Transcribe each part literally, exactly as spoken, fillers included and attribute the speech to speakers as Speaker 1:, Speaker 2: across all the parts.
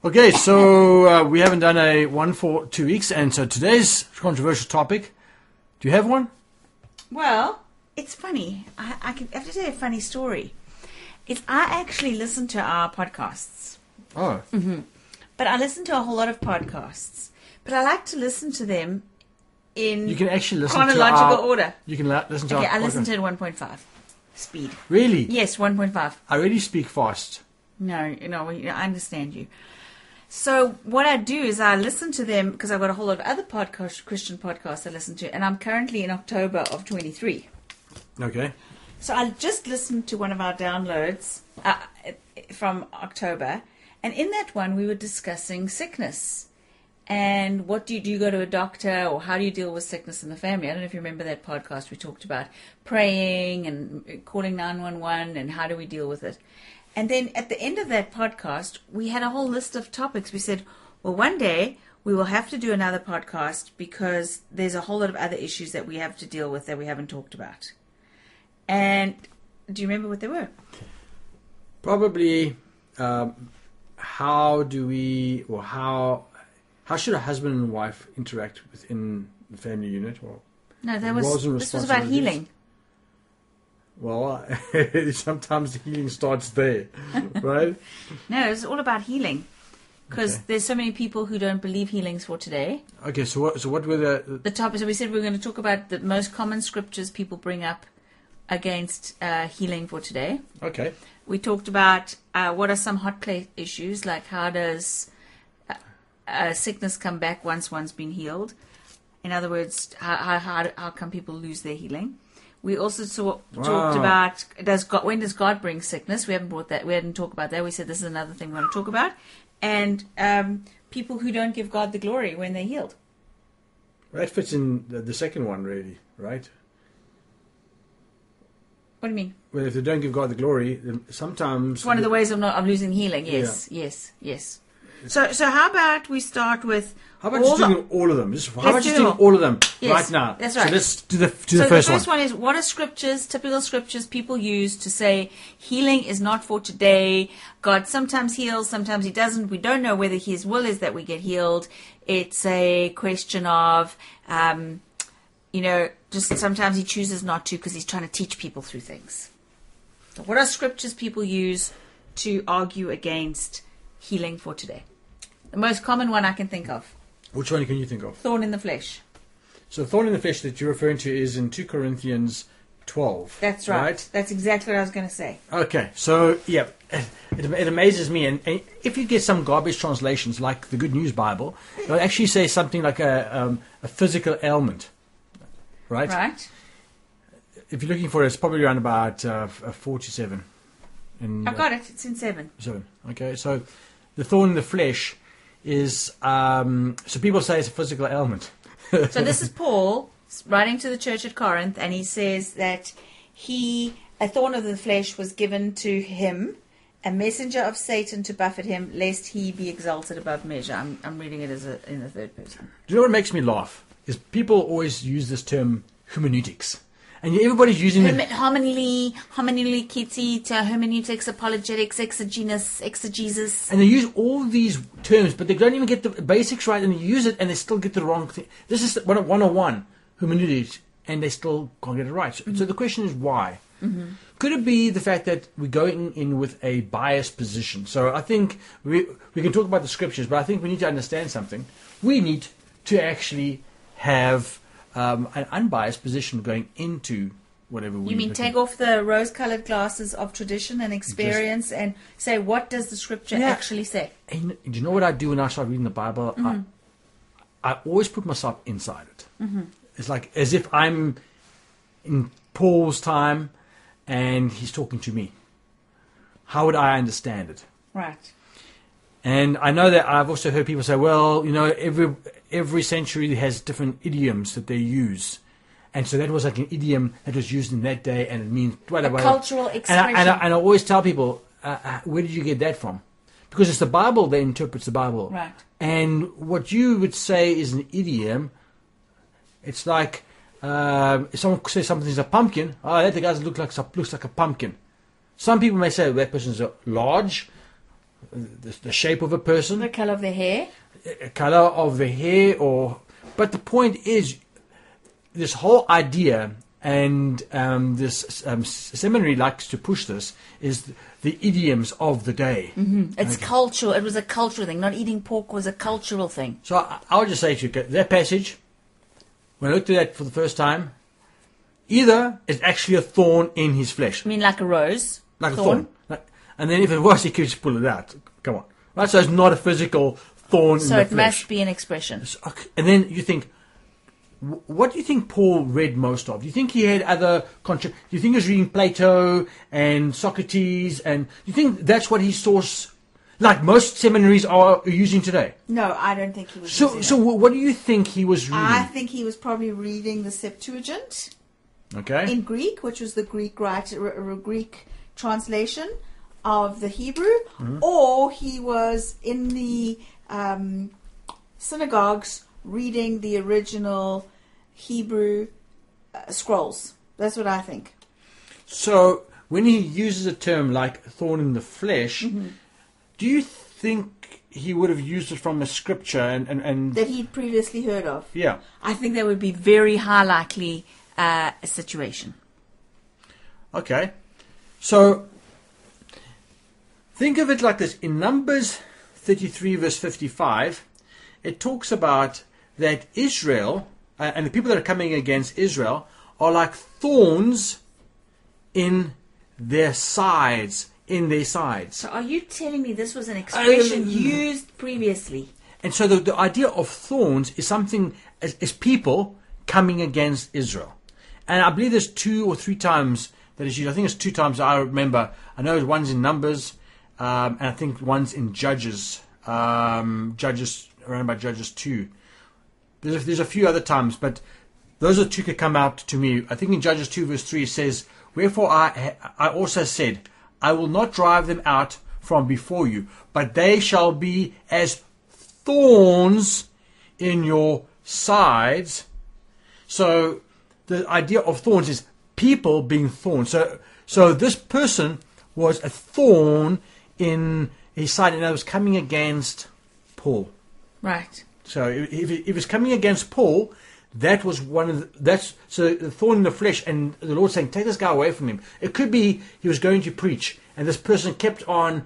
Speaker 1: Okay, so uh, we haven't done a one for two weeks, and so today's controversial topic. Do you have one?
Speaker 2: Well, it's funny. I, I, can, I have to tell you a funny story. It's I actually listen to our podcasts.
Speaker 1: Oh.
Speaker 2: Mm-hmm. But I listen to a whole lot of podcasts. But I like to listen to them in
Speaker 1: You can actually listen
Speaker 2: chronological
Speaker 1: to our,
Speaker 2: order.
Speaker 1: You can la- listen to
Speaker 2: Okay,
Speaker 1: our
Speaker 2: I listen
Speaker 1: podcast.
Speaker 2: to it one point five speed.
Speaker 1: Really?
Speaker 2: Yes, one point five.
Speaker 1: I really speak fast.
Speaker 2: No, no, I understand you. So what I do is I listen to them because I've got a whole lot of other podcast, Christian podcasts I listen to, and I'm currently in October of twenty-three.
Speaker 1: Okay.
Speaker 2: So I just listened to one of our downloads uh, from October, and in that one we were discussing sickness. And what do you do? You go to a doctor, or how do you deal with sickness in the family? I don't know if you remember that podcast. We talked about praying and calling nine one one and how do we deal with it. And then at the end of that podcast, we had a whole list of topics. We said, well, one day we will have to do another podcast because there's a whole lot of other issues that we have to deal with that we haven't talked about. And do you remember what they were?
Speaker 1: Probably, um, how do we, or how, how should a husband and wife interact within the family unit? Or
Speaker 2: No, that was
Speaker 1: roles and
Speaker 2: this was about
Speaker 1: responsibilities?
Speaker 2: healing.
Speaker 1: Well, sometimes the healing starts there, right?
Speaker 2: No, it was all about healing. Because
Speaker 1: Okay.
Speaker 2: there's so many people who don't believe healing's for today.
Speaker 1: Okay, so what? So what were the?
Speaker 2: The topic, so we said we were going to talk about the most common scriptures people bring up against uh, healing for today.
Speaker 1: Okay.
Speaker 2: We talked about uh, what are some hot plate issues, like how does uh, uh, sickness come back once one's been healed? In other words, how how how, how come people lose their healing? We also saw,
Speaker 1: Wow.
Speaker 2: talked about does God, when does God bring sickness? We haven't brought that. We hadn't talked about that. We said this is another thing we want to talk about, and um, people who don't give God the glory when they're healed.
Speaker 1: That fits in the, the second one, really, right?
Speaker 2: What do you mean?
Speaker 1: Well, if they don't give God the glory, then sometimes
Speaker 2: It's one of the ways of not of losing healing. Yes, yes, yes. So, so how about we start with
Speaker 1: How about
Speaker 2: all
Speaker 1: just
Speaker 2: the-
Speaker 1: doing all of them? Just, how
Speaker 2: Let's
Speaker 1: about
Speaker 2: do
Speaker 1: just
Speaker 2: them
Speaker 1: doing
Speaker 2: all.
Speaker 1: all of them
Speaker 2: Yes,
Speaker 1: right now?
Speaker 2: that's right.
Speaker 1: So let's do the do
Speaker 2: so
Speaker 1: the first
Speaker 2: the first
Speaker 1: one.
Speaker 2: one. is what are scriptures, typical scriptures people use to say healing is not for today. God sometimes heals, sometimes he doesn't. We don't know whether his will is that we get healed. It's a question of, um, you know, just sometimes he chooses not to because he's trying to teach people through things. So what are scriptures people use to argue against healing for today? The most common one I can think of,
Speaker 1: Which one can you think of?
Speaker 2: thorn in the flesh.
Speaker 1: So thorn in the flesh that you're referring to is in two Corinthians twelve.
Speaker 2: That's right. That's exactly what I was going to say.
Speaker 1: Okay, so yeah, it, it amazes me, and, and if you get some garbage translations like the Good News Bible, they'll actually say something like a um, a physical ailment, right?
Speaker 2: Right.
Speaker 1: If you're looking for it, it's probably around about uh, forty-seven. In,
Speaker 2: I've got it. It's in seven.
Speaker 1: Seven. Okay, so the thorn in the flesh is um, so people say it's a physical ailment.
Speaker 2: So this is Paul writing to the church at Corinth, and he says that he, a thorn of the flesh was given to him, a messenger of Satan to buffet him, lest he be exalted above measure. I'm, I'm reading it as a, in the third person.
Speaker 1: Do you know what makes me laugh? Is people always use this term hermeneutics. And everybody's using it.
Speaker 2: Homily, homily, kitty, hermeneutics, apologetics, exegesis, exegesis.
Speaker 1: And they use all these terms, but they don't even get the basics right, and they use it, and they still get the wrong thing. This is one oh one, hermeneutics, and they still can't get it right. So,
Speaker 2: Mm-hmm.
Speaker 1: so the question is why?
Speaker 2: Mm-hmm.
Speaker 1: Could it be the fact that we're going in with a biased position? So I think we we can talk about the scriptures, but I think we need to understand something. We need to actually have um, an unbiased position going into whatever we.
Speaker 2: You mean take off the rose-colored glasses of tradition and experience Just, and say, what does the scripture
Speaker 1: yeah.
Speaker 2: actually say?
Speaker 1: And do you know what I do when I start reading the Bible?
Speaker 2: Mm-hmm.
Speaker 1: I, I always put myself inside it.
Speaker 2: Mm-hmm.
Speaker 1: It's like as if I'm in Paul's time and he's talking to me. How would I understand it?
Speaker 2: Right.
Speaker 1: And I know that I've also heard people say, well, you know, every every century has different idioms that they use. And so that was like an idiom that was used in that day, and it means whatever.
Speaker 2: A cultural expression.
Speaker 1: And I, and, I, and I always tell people, uh, uh, where did you get that from? Because it's the Bible that interprets the Bible.
Speaker 2: Right.
Speaker 1: And what you would say is an idiom, it's like um, if someone says something's a pumpkin, oh, that guy looks like, looks like a pumpkin. Some people may say, well, that person's a large. the, the shape of a person,
Speaker 2: The color of the hair.
Speaker 1: a color of the hair, or. But the point is, this whole idea, and um, this um, seminary likes to push this, is the idioms of the day.
Speaker 2: Mm-hmm. It's
Speaker 1: Okay.
Speaker 2: cultural. It was a cultural thing. Not eating pork was a cultural thing.
Speaker 1: So I, I would just say to you, okay, that passage, when I looked at that for the first time, either it's actually a thorn in his flesh,
Speaker 2: I mean, like a rose.
Speaker 1: like a thorn, like, and then if it was, he could just pull it out. Come on, right? So it's not a physical thorn
Speaker 2: So
Speaker 1: in the
Speaker 2: it
Speaker 1: flesh.
Speaker 2: must be an expression.
Speaker 1: So, okay, and then you think, wh- what do you think Paul read most of? Do you think he had other contra- Do you think he was reading Plato and Socrates? And do you think that's what his source, like most seminaries are using today?
Speaker 3: No, I don't think he was.
Speaker 1: So,
Speaker 3: using
Speaker 1: so
Speaker 3: it.
Speaker 1: wh- what do you think he was reading?
Speaker 3: I think he was probably reading the Septuagint
Speaker 1: Okay.
Speaker 3: in Greek, which was the Greek write, r- r- Greek translation of the Hebrew,
Speaker 1: Mm-hmm.
Speaker 3: or he was in the um, synagogues reading the original Hebrew uh, scrolls. That's what I think.
Speaker 1: So when he uses a term like thorn in the flesh,
Speaker 3: Mm-hmm.
Speaker 1: do you think he would have used it from a scripture? And, and, and
Speaker 3: That he'd previously heard of.
Speaker 1: yeah.
Speaker 2: I think that would be very high likely uh, a situation.
Speaker 1: Okay. So think of it like this. In Numbers thirty-three, verse fifty-five, it talks about that Israel uh, and the people that are coming against Israel are like thorns in their sides, in their sides.
Speaker 2: So are you telling me this was an expression
Speaker 1: Uh,
Speaker 2: used previously?
Speaker 1: And so the, the idea of thorns is something, is, is people coming against Israel. And I believe there's two or three times that is used. I think it's two times I remember. I know one's in Numbers, um, and I think one's in Judges, um, Judges, around about Judges two. There's a, there's a few other times, but those are two that come out to me. I think in Judges two verse three it says, "Wherefore I, I also said, I will not drive them out from before you, but they shall be as thorns in your sides." So the idea of thorns is people being thorns. So, so this person was a thorn in his side, and I was coming against Paul.
Speaker 2: Right.
Speaker 1: So if, if it if it was coming against Paul, that was one of the, that's so the thorn in the flesh, and the Lord saying, "Take this guy away from him." It could be he was going to preach, and this person kept on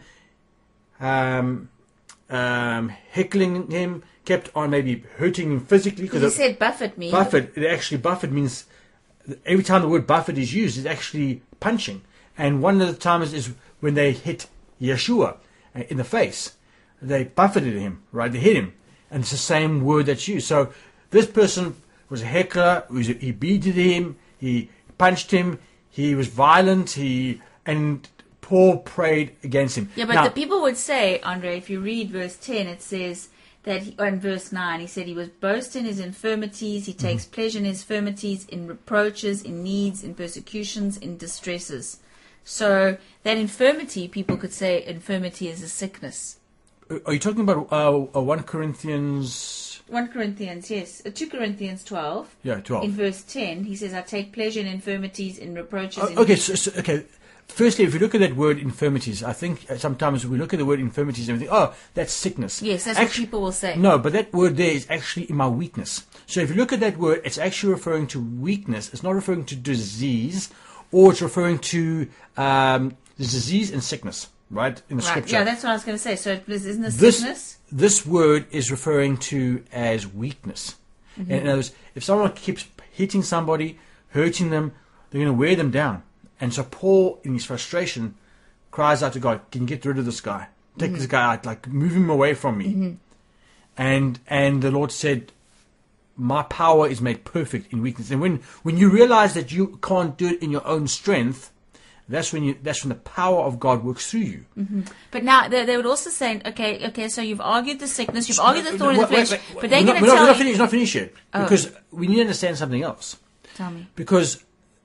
Speaker 1: um, um, heckling him, kept on maybe hurting him physically.
Speaker 2: Because he
Speaker 1: it-
Speaker 2: said buffet me.
Speaker 1: Buffet, it actually, buffet means, every time the word buffet is used, it's actually punching. And one of the times is when they hit Yeshua uh, in the face. They buffeted him, right? They hit him. And it's the same word that's used. So this person was a heckler, was, he beated him, he punched him, he was violent, he, and Paul prayed against him.
Speaker 2: Yeah, but
Speaker 1: Now-
Speaker 2: the people would say, Andre, if you read verse ten, it says that, he, or in verse nine, he said he was boast in his infirmities, he takes
Speaker 1: Mm-hmm.
Speaker 2: pleasure in his infirmities, in reproaches, in needs, in persecutions, in distresses. So that infirmity, people could say infirmity is a sickness.
Speaker 1: Are you talking about uh, uh, First Corinthians?
Speaker 2: First Corinthians, yes. Uh, Second Corinthians twelve.
Speaker 1: Yeah, twelve.
Speaker 2: In verse ten, he says, I take pleasure in infirmities, in reproaches,
Speaker 1: Oh,
Speaker 2: in
Speaker 1: okay, so, so, okay. Firstly, if you look at that word infirmities, I think sometimes we look at the word infirmities and we think, oh, that's sickness.
Speaker 2: Yes, that's
Speaker 1: Actu-
Speaker 2: what people will say.
Speaker 1: No, but that word there is actually in my weakness. So if you look at that word, it's actually referring to weakness. It's not referring to disease, or it's referring to um, disease and sickness, right, in the
Speaker 2: Right.
Speaker 1: scripture.
Speaker 2: Yeah, that's what I was going to say. So it- isn't this
Speaker 1: this,
Speaker 2: sickness?
Speaker 1: this word is referring to as weakness.
Speaker 2: Mm-hmm.
Speaker 1: And in other words, if someone keeps hitting somebody, hurting them, they're going to wear them down. And so Paul, in his frustration, cries out to God, "Can you get rid of this guy? Take
Speaker 2: Mm-hmm.
Speaker 1: this guy out, like move him away from me." And and the Lord said, "My power is made perfect in weakness." And when, when you realize that you can't do it in your own strength, that's when you that's when the power of God works through you.
Speaker 2: But now they, they would also say, okay, okay, so you've argued the sickness, you've argued the thorn in the
Speaker 1: Wait, wait,
Speaker 2: flesh,
Speaker 1: wait,
Speaker 2: but they're
Speaker 1: we're
Speaker 2: going
Speaker 1: not-
Speaker 2: to
Speaker 1: we're not- we're
Speaker 2: tell
Speaker 1: not
Speaker 2: you.
Speaker 1: finished, it's not finished yet.
Speaker 2: Oh.
Speaker 1: Because we need to understand something else.
Speaker 2: Tell me.
Speaker 1: Because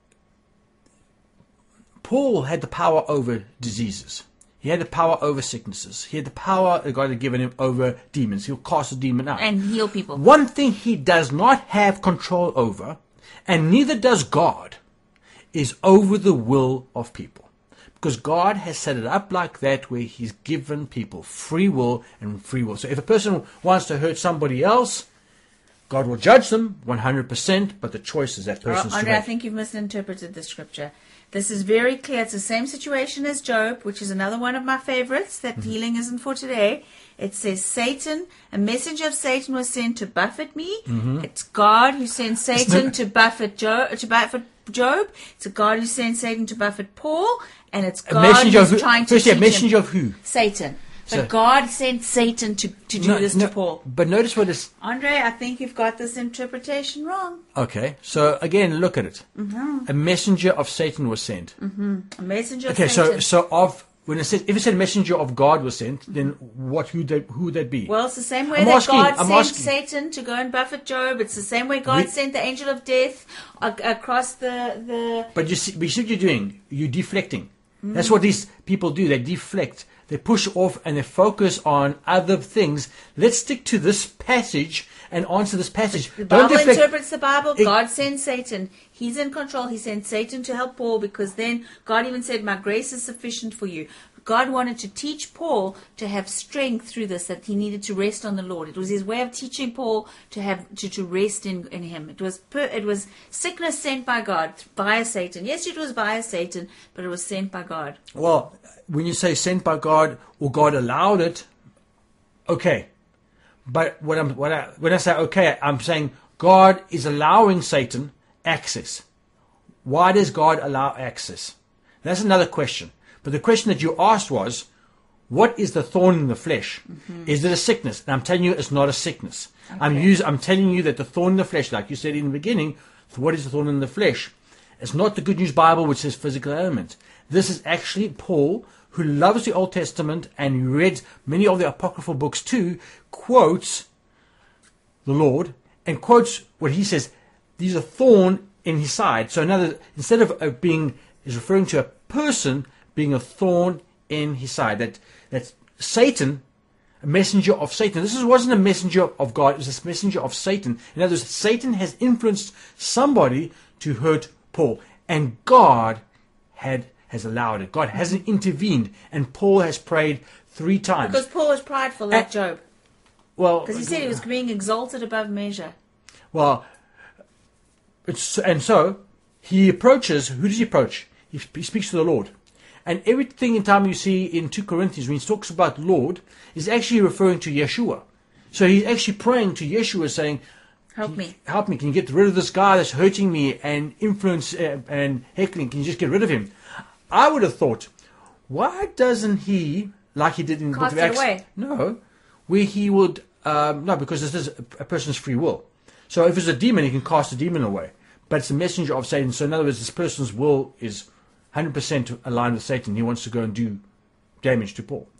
Speaker 1: Paul had the power over diseases. He had the power over sicknesses. He had the power that God had given him over demons. He'll cast a demon out.
Speaker 2: And heal people.
Speaker 1: One thing he does not have control over, and neither does God, is over the will of people. Because God has set it up like that where he's given people free will and free will. So if a person wants to hurt somebody else, God will judge them one hundred percent, but the choice is that person's
Speaker 2: Well,
Speaker 1: to
Speaker 2: Andre, I
Speaker 1: make.
Speaker 2: think you've misinterpreted the scripture. This is very clear. It's the same situation as Job, which is another one of my favorites that
Speaker 1: Mm-hmm.
Speaker 2: healing isn't for today. It says Satan, a messenger of Satan was sent to buffet me.
Speaker 1: Mm-hmm.
Speaker 2: It's God who sent Satan
Speaker 1: not-
Speaker 2: to buffet Job, to buffet Job. It's a God who sent Satan to buffet Paul, and it's
Speaker 1: A
Speaker 2: God
Speaker 1: messenger
Speaker 2: who's
Speaker 1: of who?
Speaker 2: trying to
Speaker 1: Firstly, a
Speaker 2: teach
Speaker 1: messenger
Speaker 2: him.
Speaker 1: of who?
Speaker 2: Satan. But
Speaker 1: So-
Speaker 2: God sent Satan to, to do
Speaker 1: No,
Speaker 2: this
Speaker 1: no,
Speaker 2: to Paul.
Speaker 1: But notice what is...
Speaker 2: Andre, I think you've got this interpretation wrong.
Speaker 1: Okay, so again, look at it.
Speaker 2: Mm-hmm.
Speaker 1: A messenger of Satan was sent.
Speaker 2: A messenger of
Speaker 1: Okay,
Speaker 2: Satan.
Speaker 1: so so of... When it says, if it said messenger of God was sent, then what? Who they, who would that be?
Speaker 2: Well, it's the same way
Speaker 1: I'm
Speaker 2: that
Speaker 1: asking-
Speaker 2: God
Speaker 1: I'm
Speaker 2: sent
Speaker 1: asking.
Speaker 2: Satan to go and buffet Job. It's the same way God
Speaker 1: We-
Speaker 2: sent the angel of death a- across the, the...
Speaker 1: But you see, but you see what you're doing? You're deflecting. That's what these people do. They deflect. They push off and they focus on other things. Let's stick to this passage and answer this passage.
Speaker 2: The
Speaker 1: Don't
Speaker 2: Bible
Speaker 1: deflect.
Speaker 2: interprets the Bible.
Speaker 1: It-
Speaker 2: God sends Satan. He's in control. He sent Satan to help Paul because then God even said, my grace is sufficient for you. God wanted to teach Paul to have strength through this, that he needed to rest on the Lord. It was his way of teaching Paul to have to, to rest in, in him. It was per, it was sickness sent by God via Satan. Yes, it was via Satan, but it was sent by God.
Speaker 1: Well, when you say sent by God or God allowed it, okay. But what I'm, what I, when I say okay, I'm saying God is allowing Satan access. Why does God allow access? That's another question. But the question that you asked was, what is the thorn in the flesh? Mm-hmm. Is it a sickness? And I'm telling you, it's not a sickness.
Speaker 2: Okay.
Speaker 1: I'm use, I'm telling you that the thorn in the flesh, like you said in the beginning, what is the thorn in the flesh? It's not the Good News Bible which says physical ailment. This is actually Paul, who loves the Old Testament and read many of the apocryphal books too, quotes the Lord and quotes what he says. These are thorn in his side. So another, instead of uh, being, is referring to a person being a thorn in his side. That that Satan, a messenger of Satan. This is, wasn't a messenger of God. It was a messenger of Satan. In other words, Satan has influenced somebody to hurt Paul, and God had has allowed it. God hasn't intervened, and Paul has prayed three times.
Speaker 2: Because Paul was prideful, like
Speaker 1: Uh,
Speaker 2: Job.
Speaker 1: well,
Speaker 2: Because he said he was being exalted above measure.
Speaker 1: Well, it's, and so he approaches. Who does he approach? He, he speaks to the Lord. And everything in time you see in Second Corinthians when he talks about Lord is actually referring to Yeshua. So he's actually praying to Yeshua saying,
Speaker 2: Help me.
Speaker 1: help me, can you get rid of this guy that's hurting me and influence uh, and heckling, can you just get rid of him? I would have thought, why doesn't he, like he did in the book
Speaker 2: Cast
Speaker 1: of
Speaker 2: it
Speaker 1: Acts,
Speaker 2: away.
Speaker 1: no, where he would, um, no, because this is a, a person's free will. So if it's a demon, he can cast a demon away. But it's a messenger of Satan. So in other words, this person's will is one hundred percent aligned with Satan. He wants to go and do damage to Paul.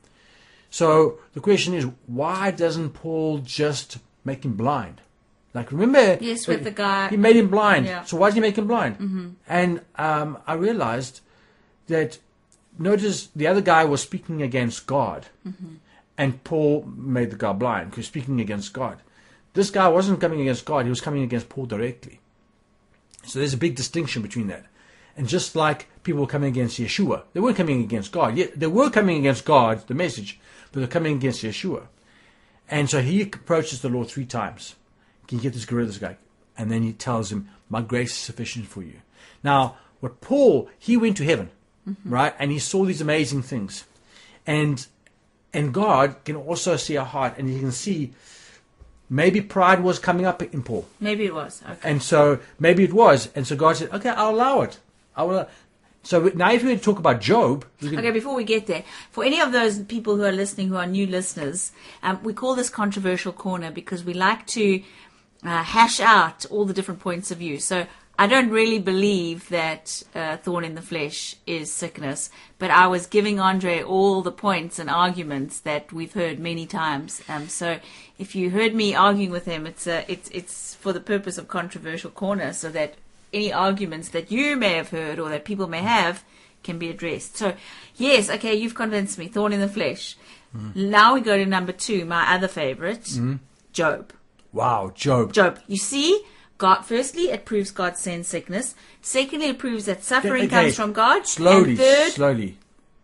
Speaker 1: So the question is, why doesn't Paul just make him blind? Like, remember,
Speaker 2: Yes, with the guy-
Speaker 1: he made him blind.
Speaker 2: Yeah.
Speaker 1: So why did he make him blind? Mm-hmm. And um, I realized that, notice the other guy was speaking against God, mm-hmm. and Paul made the guy blind because speaking against God. This guy wasn't coming against God; he was coming against Paul directly. So there's a big distinction between that. And just like people were coming against Yeshua, they weren't coming against God. Yet they were coming against God, the message, but they're coming against Yeshua. And so he approaches the Lord three times. Can you get this, get rid of this guy? And then he tells him, my grace is sufficient for you. Now, what Paul, he went to heaven, mm-hmm. right? And he saw these amazing things. And and God can also see our heart, and he can see maybe pride was coming up in Paul.
Speaker 2: Maybe it was. Okay.
Speaker 1: And so maybe it was. And so God said, okay, I'll allow it. I will. So now if we talk about Job. We can,
Speaker 2: Okay, before we get there, for any of those people who are listening, who are new listeners, um, we call this Controversial Corner because we like to uh, hash out all the different points of view. So I don't really believe that uh, thorn in the flesh is sickness, but I was giving Andre all the points and arguments that we've heard many times. Um, so if you heard me arguing with him, it's uh, it's it's for the purpose of Controversial Corner, so that any arguments that you may have heard or that people may have can be addressed. So, yes, okay, you've convinced me. Thorn in the flesh. Mm. Now we go to number two, my other favorite, mm. Job.
Speaker 1: Wow, Job.
Speaker 2: Job. You see, God. Firstly, it proves God sends sickness. Secondly, it proves that suffering
Speaker 1: Okay,
Speaker 2: comes from God.
Speaker 1: Slowly,
Speaker 2: and third,
Speaker 1: slowly.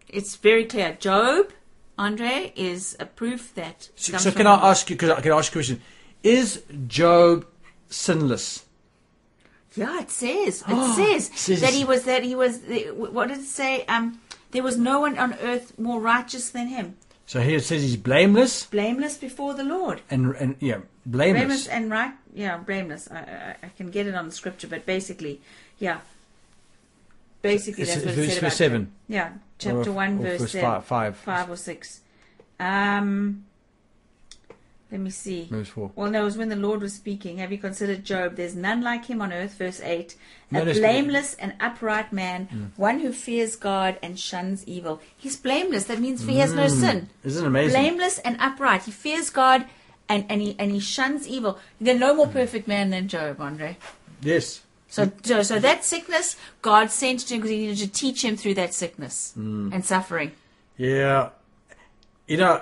Speaker 2: it's very clear. Job, Andre, is a proof that.
Speaker 1: So,
Speaker 2: comes
Speaker 1: so
Speaker 2: from
Speaker 1: can I
Speaker 2: God.
Speaker 1: ask you? Can I, can I ask you a question? Is Job sinless?
Speaker 2: Yeah, it says. It
Speaker 1: Oh,
Speaker 2: says
Speaker 1: it says-
Speaker 2: that he was. That he was. What did it say? Um, there was no one on earth more righteous than him,
Speaker 1: So here it says he's blameless
Speaker 2: blameless before the Lord.
Speaker 1: and and yeah, blameless.
Speaker 2: Blameless and right. Yeah, blameless. I, I, I can get it on the scripture, but basically, yeah. Basically,
Speaker 1: It's-
Speaker 2: that's what
Speaker 1: it's
Speaker 2: it
Speaker 1: verse
Speaker 2: said about
Speaker 1: seven.
Speaker 2: Job. Yeah, chapter
Speaker 1: Or-
Speaker 2: one,
Speaker 1: or
Speaker 2: verse,
Speaker 1: verse
Speaker 2: seven,
Speaker 1: five, five.
Speaker 2: five or six. Um, let me see.
Speaker 1: Verse four.
Speaker 2: Well, no, it was when the Lord was speaking. Have you considered Job? There's none like him on earth. Verse eight. A
Speaker 1: No, no,
Speaker 2: blameless and upright man,
Speaker 1: Mm.
Speaker 2: one who fears God and shuns evil. He's blameless. That means he has no
Speaker 1: Mm.
Speaker 2: sin.
Speaker 1: Isn't it amazing?
Speaker 2: Blameless and upright. He fears God and, and he and he shuns evil. There's no more perfect man than Job, Andre.
Speaker 1: Yes.
Speaker 2: So, so, so that sickness, God sent to him because he needed to teach him through that sickness
Speaker 1: Mm.
Speaker 2: and suffering.
Speaker 1: Yeah. You know,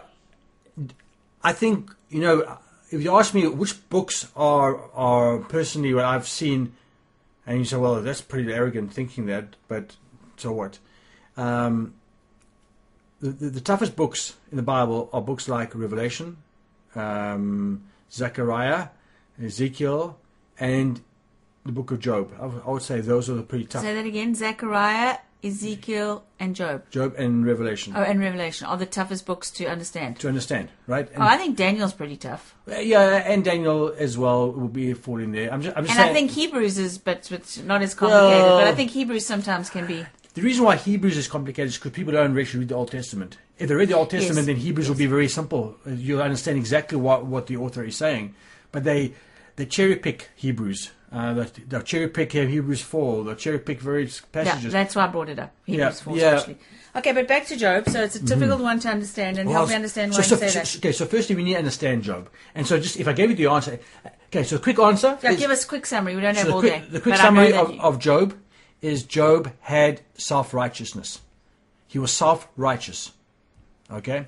Speaker 1: I think, you know, if you ask me which books are are personally what I've seen, and you say, well, that's pretty arrogant thinking that, but so what? Um, the, the, the toughest books in the Bible are books like Revelation, um, Zechariah, Ezekiel, and the book of Job. I, w- I would say those are the pretty tough.
Speaker 2: Say that again. Zechariah, Ezekiel, and Job.
Speaker 1: Job and Revelation.
Speaker 2: Oh, and Revelation are the toughest books to understand.
Speaker 1: To understand, right? And,
Speaker 2: Oh, I think Daniel's pretty tough.
Speaker 1: yeah, and Daniel as well will be fall in there. I'm just, I'm just
Speaker 2: And
Speaker 1: saying.
Speaker 2: I think Hebrews is, but, but not as complicated.
Speaker 1: Well-
Speaker 2: but I think Hebrews sometimes can be.
Speaker 1: The reason why Hebrews is complicated is because people don't actually read the Old Testament. If they read the Old Testament,
Speaker 2: Yes.
Speaker 1: then Hebrews will be very simple. Uh, You'll understand exactly what, what the author is saying. But they they cherry pick Hebrews. Uh, they, they'll cherry pick Hebrews four. They'll cherry pick various
Speaker 2: Yeah,
Speaker 1: passages.
Speaker 2: that's why I brought it up. Hebrews
Speaker 1: Yeah,
Speaker 2: four
Speaker 1: yeah.
Speaker 2: especially. Okay, but back to Job. So it's a difficult one to understand, and
Speaker 1: Well,
Speaker 2: help me understand why
Speaker 1: so, so,
Speaker 2: you say
Speaker 1: so-
Speaker 2: that.
Speaker 1: Okay, so firstly we need to understand Job. And so just if I gave you the answer. Okay, so quick answer.
Speaker 2: Yeah,
Speaker 1: is-
Speaker 2: give us a quick summary. We don't
Speaker 1: so
Speaker 2: have
Speaker 1: the
Speaker 2: all
Speaker 1: quick,
Speaker 2: day.
Speaker 1: the quick
Speaker 2: but I know
Speaker 1: summary
Speaker 2: that
Speaker 1: of,
Speaker 2: you-
Speaker 1: of Job is Job had self-righteousness. He was self-righteous. Okay?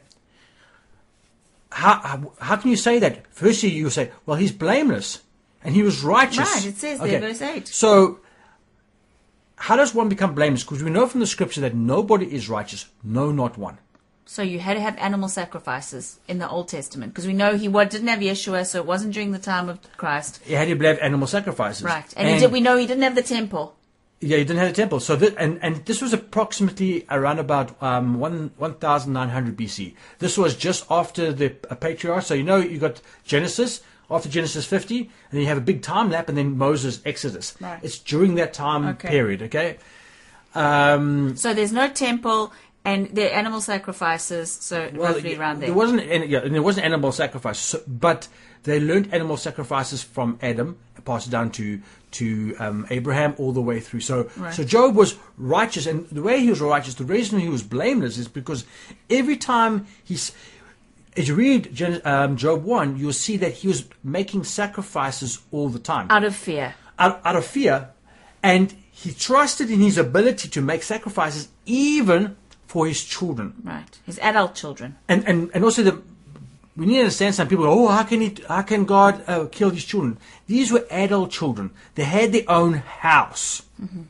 Speaker 1: How, how, how can you say that? Firstly, you say, well, he's blameless and he was righteous.
Speaker 2: Right, it says there, verse eight.
Speaker 1: So, how does one become blameless? Because we know from the scripture that nobody is righteous, no, not one.
Speaker 2: So you had to have animal sacrifices in the Old Testament because we know he wa- didn't have Yeshua, so it wasn't during the time of Christ.
Speaker 1: He had to have animal sacrifices.
Speaker 2: Right, and, he did, we know he didn't have the temple.
Speaker 1: Yeah, he didn't have a temple. So that, and, and this was approximately around about um, one, one thousand nine hundred B C. This was just after the uh, patriarch. So you know you got Genesis, after Genesis fifty, and then you have a big time lap, and then Moses, Exodus.
Speaker 2: Right.
Speaker 1: It's during that time
Speaker 2: Okay.
Speaker 1: period, okay? Um,
Speaker 2: So there's no temple and there are animal sacrifices, so roughly
Speaker 1: y-
Speaker 2: around there.
Speaker 1: there wasn't any, yeah, and there wasn't animal sacrifice, so, but they learned animal sacrifices from Adam, and passed it down to to um, Abraham all the way through. So,
Speaker 2: Right.
Speaker 1: so Job was righteous, and the way he was righteous, the reason he was blameless is because every time he's, as you read Gen- um, Job one, you'll see that he was making sacrifices all the time
Speaker 2: Out of fear.
Speaker 1: out, out of fear, and he trusted in his ability to make sacrifices even for his children.
Speaker 2: Right. His adult children.
Speaker 1: And and and also the we need to understand. Some people go, oh, how can he? How can God uh, kill his children? These were adult children. They had their own house,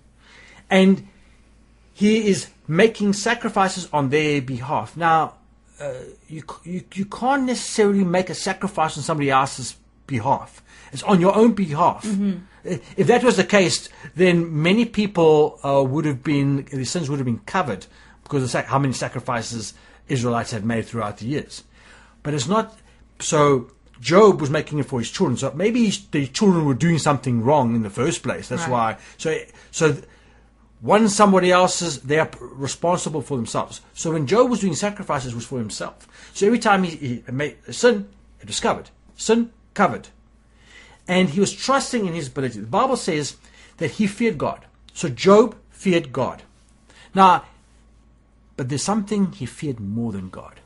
Speaker 1: and he is making sacrifices on their behalf. Now, uh, you, c- you you can't necessarily make a sacrifice on somebody else's behalf. It's on your own behalf. I- If that was the case, then many people uh, would have been their sins would have been covered because of sac- how many sacrifices Israelites had made throughout the years. But it's not. So Job was making it for his children. So maybe his, the children were doing something wrong in the first place. That's
Speaker 2: Right.
Speaker 1: why. So so. th- One somebody else's, they are p- responsible for themselves. So when Job was doing sacrifices, it was for himself. So every time he, he made a sin, it was covered. Sin covered. And he was trusting in his ability. The Bible says that he feared God. So Job feared God. Now, but there's something he feared more than God.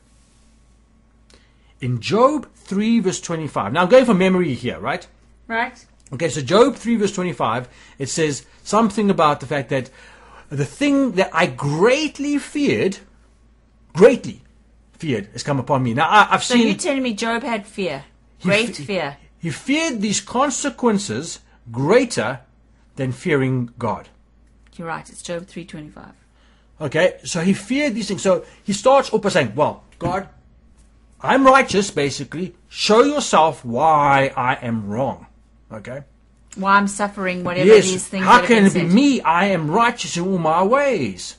Speaker 1: In Job three verse twenty-five. Now I'm going from memory here, right?
Speaker 2: Right?
Speaker 1: Okay, so Job three verse twenty-five, it says something about the fact that the thing that I greatly feared, greatly feared, has come upon me. Now, I, I've
Speaker 2: So
Speaker 1: seen...
Speaker 2: you're telling me Job had fear.
Speaker 1: he
Speaker 2: Great
Speaker 1: fe-
Speaker 2: fear.
Speaker 1: He feared these consequences greater than fearing God.
Speaker 2: You're right. It's Job three twenty-five.
Speaker 1: Okay, so he feared these things. So he starts off by saying, well, God, I'm righteous, basically. Show yourself why I am wrong. Okay?
Speaker 2: Why I'm suffering, whatever
Speaker 1: Yes,
Speaker 2: these things
Speaker 1: how
Speaker 2: that
Speaker 1: can
Speaker 2: have
Speaker 1: it
Speaker 2: been
Speaker 1: be
Speaker 2: said.
Speaker 1: me? I am righteous in all my ways.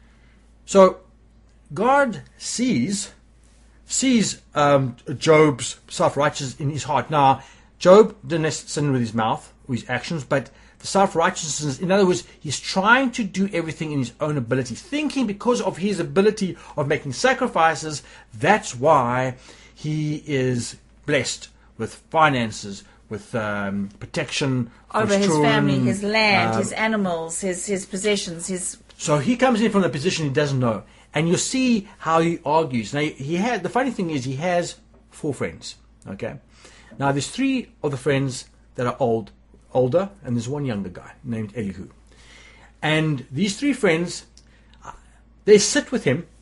Speaker 1: So God sees sees um, Job's self-righteousness in his heart. Now, Job didn't sin with his mouth or his actions, but the self-righteousness, in other words, he's trying to do everything in his own ability, thinking because of his ability of making sacrifices, that's why he is blessed with finances, with um, protection for
Speaker 2: Over his
Speaker 1: children,
Speaker 2: family, his land,
Speaker 1: um,
Speaker 2: his animals, his, his possessions, his...
Speaker 1: So he comes in from a position he doesn't know. And you'll see how he argues. Now, he had, the funny thing is he has four friends. Okay? Now, there's three of the friends that are old, older, and there's one younger guy named Elihu. And these three friends, they sit with him.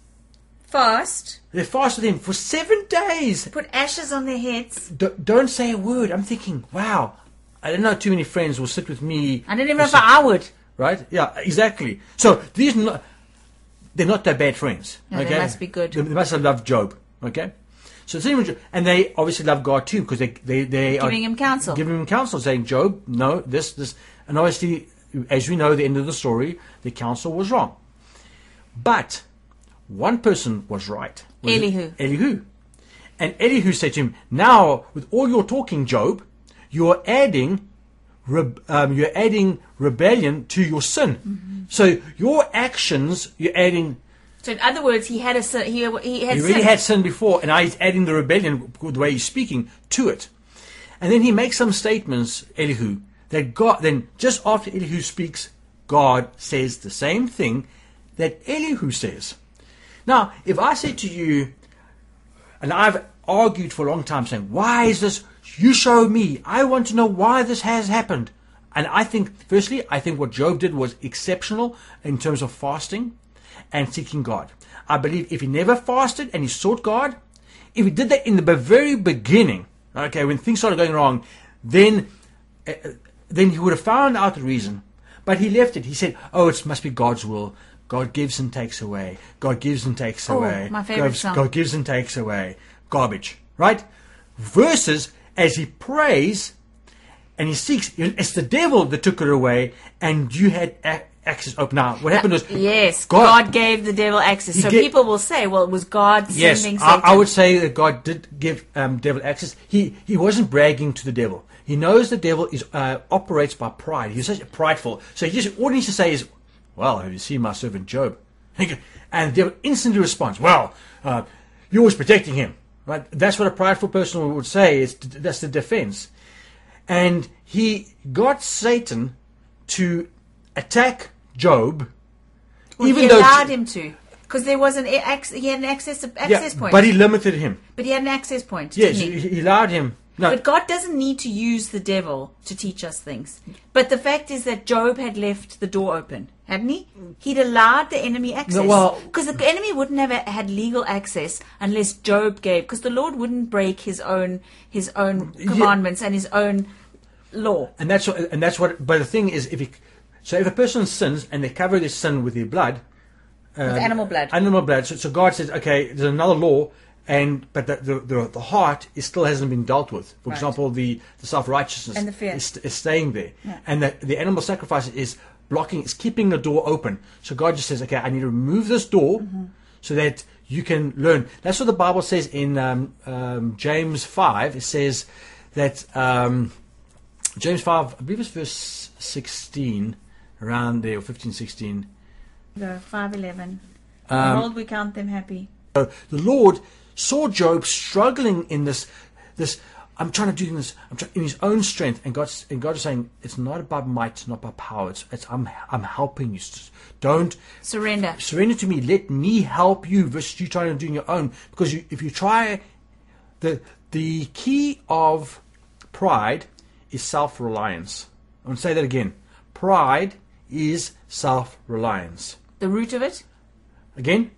Speaker 2: Fast.
Speaker 1: They fast with him for seven days.
Speaker 2: Put ashes on their heads.
Speaker 1: D- don't say a word. I'm thinking, wow, I don't know too many friends will sit with me.
Speaker 2: I didn't even know if I would.
Speaker 1: Right? Yeah, exactly. So these, not, they're not that bad friends.
Speaker 2: No, they
Speaker 1: okay?
Speaker 2: must be good.
Speaker 1: They, they must have loved Job. Okay? So the same with Job. And they obviously love God too, because they, they, they are
Speaker 2: Giving him counsel.
Speaker 1: Giving him counsel, saying, Job, no, this, this. And obviously, as we know, the end of the story, the counsel was wrong. But one person was right. Was
Speaker 2: Elihu.
Speaker 1: Elihu. And Elihu said to him, now, with all your talking, Job, you're adding Re- um, you're adding rebellion to your sin. Mm-hmm. So your actions, you're adding.
Speaker 2: So in other words, he had a sin. He, he had
Speaker 1: He
Speaker 2: sin.
Speaker 1: already had sin before, and now he's adding the rebellion, the way he's speaking, to it. And then he makes some statements, Elihu, that God. Then just after Elihu speaks, God says the same thing that Elihu says. Now, if I say to you, and I've argued for a long time, saying, "Why is this?" You show me. I want to know why this has happened. And I think, firstly, I think what Job did was exceptional in terms of fasting and seeking God. I believe if he never fasted and he sought God, if he did that in the very beginning, okay, when things started going wrong, then uh, then he would have found out the reason. But he left it. He said, oh, it must be God's will. God gives and takes away. God gives and takes
Speaker 2: Oh,
Speaker 1: away.
Speaker 2: my favorite
Speaker 1: God,
Speaker 2: song.
Speaker 1: God gives and takes away. Garbage, right? Versus as he prays and he seeks, it's the devil that took it away, and you had a- access open. Now, what happened was
Speaker 2: Yes,
Speaker 1: God,
Speaker 2: God, gave the devil access.
Speaker 1: He
Speaker 2: So
Speaker 1: ga-
Speaker 2: people will say, well, it was God
Speaker 1: yes,
Speaker 2: sending
Speaker 1: I,
Speaker 2: Satan.
Speaker 1: I would say that God did give um, devil access. He he wasn't bragging to the devil. He knows the devil is uh, operates by pride. He's such prideful. So he just all he needs to say is, "Well, have you seen my servant Job?" And the devil instantly responds, "Well, uh, you're always protecting him." Right? That's what a prideful person would say. Is that's the defense. And he got Satan to attack Job,
Speaker 2: Well,
Speaker 1: even
Speaker 2: he
Speaker 1: though
Speaker 2: allowed him to. Because there was an a- ac- he had an access, access
Speaker 1: yeah,
Speaker 2: point.
Speaker 1: but he limited him.
Speaker 2: But he had an access point.
Speaker 1: Yes,
Speaker 2: didn't he?
Speaker 1: he, he allowed him. No,
Speaker 2: But God doesn't need to use the devil to teach us things. But the fact is that Job had left the door open, hadn't he? He'd allowed the enemy access.
Speaker 1: well-
Speaker 2: Because the enemy wouldn't have had legal access unless Job gave. Because the Lord wouldn't break his own his own
Speaker 1: Yeah.
Speaker 2: commandments and his own law.
Speaker 1: and that's what. And that's what. But the thing is, if he, so if a person sins and they cover their sin with their blood,
Speaker 2: With
Speaker 1: um,
Speaker 2: animal blood.
Speaker 1: animal blood. So, so God says, okay, there's another law, and but the the, the, the heart is still hasn't been dealt with. For
Speaker 2: Right.
Speaker 1: example, the, the self righteousness
Speaker 2: And the fear.
Speaker 1: is, is staying there,
Speaker 2: Yeah.
Speaker 1: and the the animal sacrifice is blocking, is keeping the door open. So God just says, okay, I need to remove this door
Speaker 2: Mm-hmm.
Speaker 1: so that you can learn. That's what the Bible says in um, um, James five. It says that um, James five, I believe it's verse sixteen, around there, or fifteen, sixteen.
Speaker 2: Go, five eleven.
Speaker 1: Um,
Speaker 2: Behold, we count them happy.
Speaker 1: So the Lord saw Job struggling in this, this. I'm trying to do this. I'm trying, in his own strength, and God, and God is saying, it's not about might, it's not by power. It's, it's I'm, I'm helping you. Don't
Speaker 2: Surrender.
Speaker 1: surrender to me. Let me help you versus you trying to do it on your own. Because you, if you try, the the key of pride is self-reliance. I'm going to say that again. Pride is self-reliance.
Speaker 2: The root of it?
Speaker 1: Again,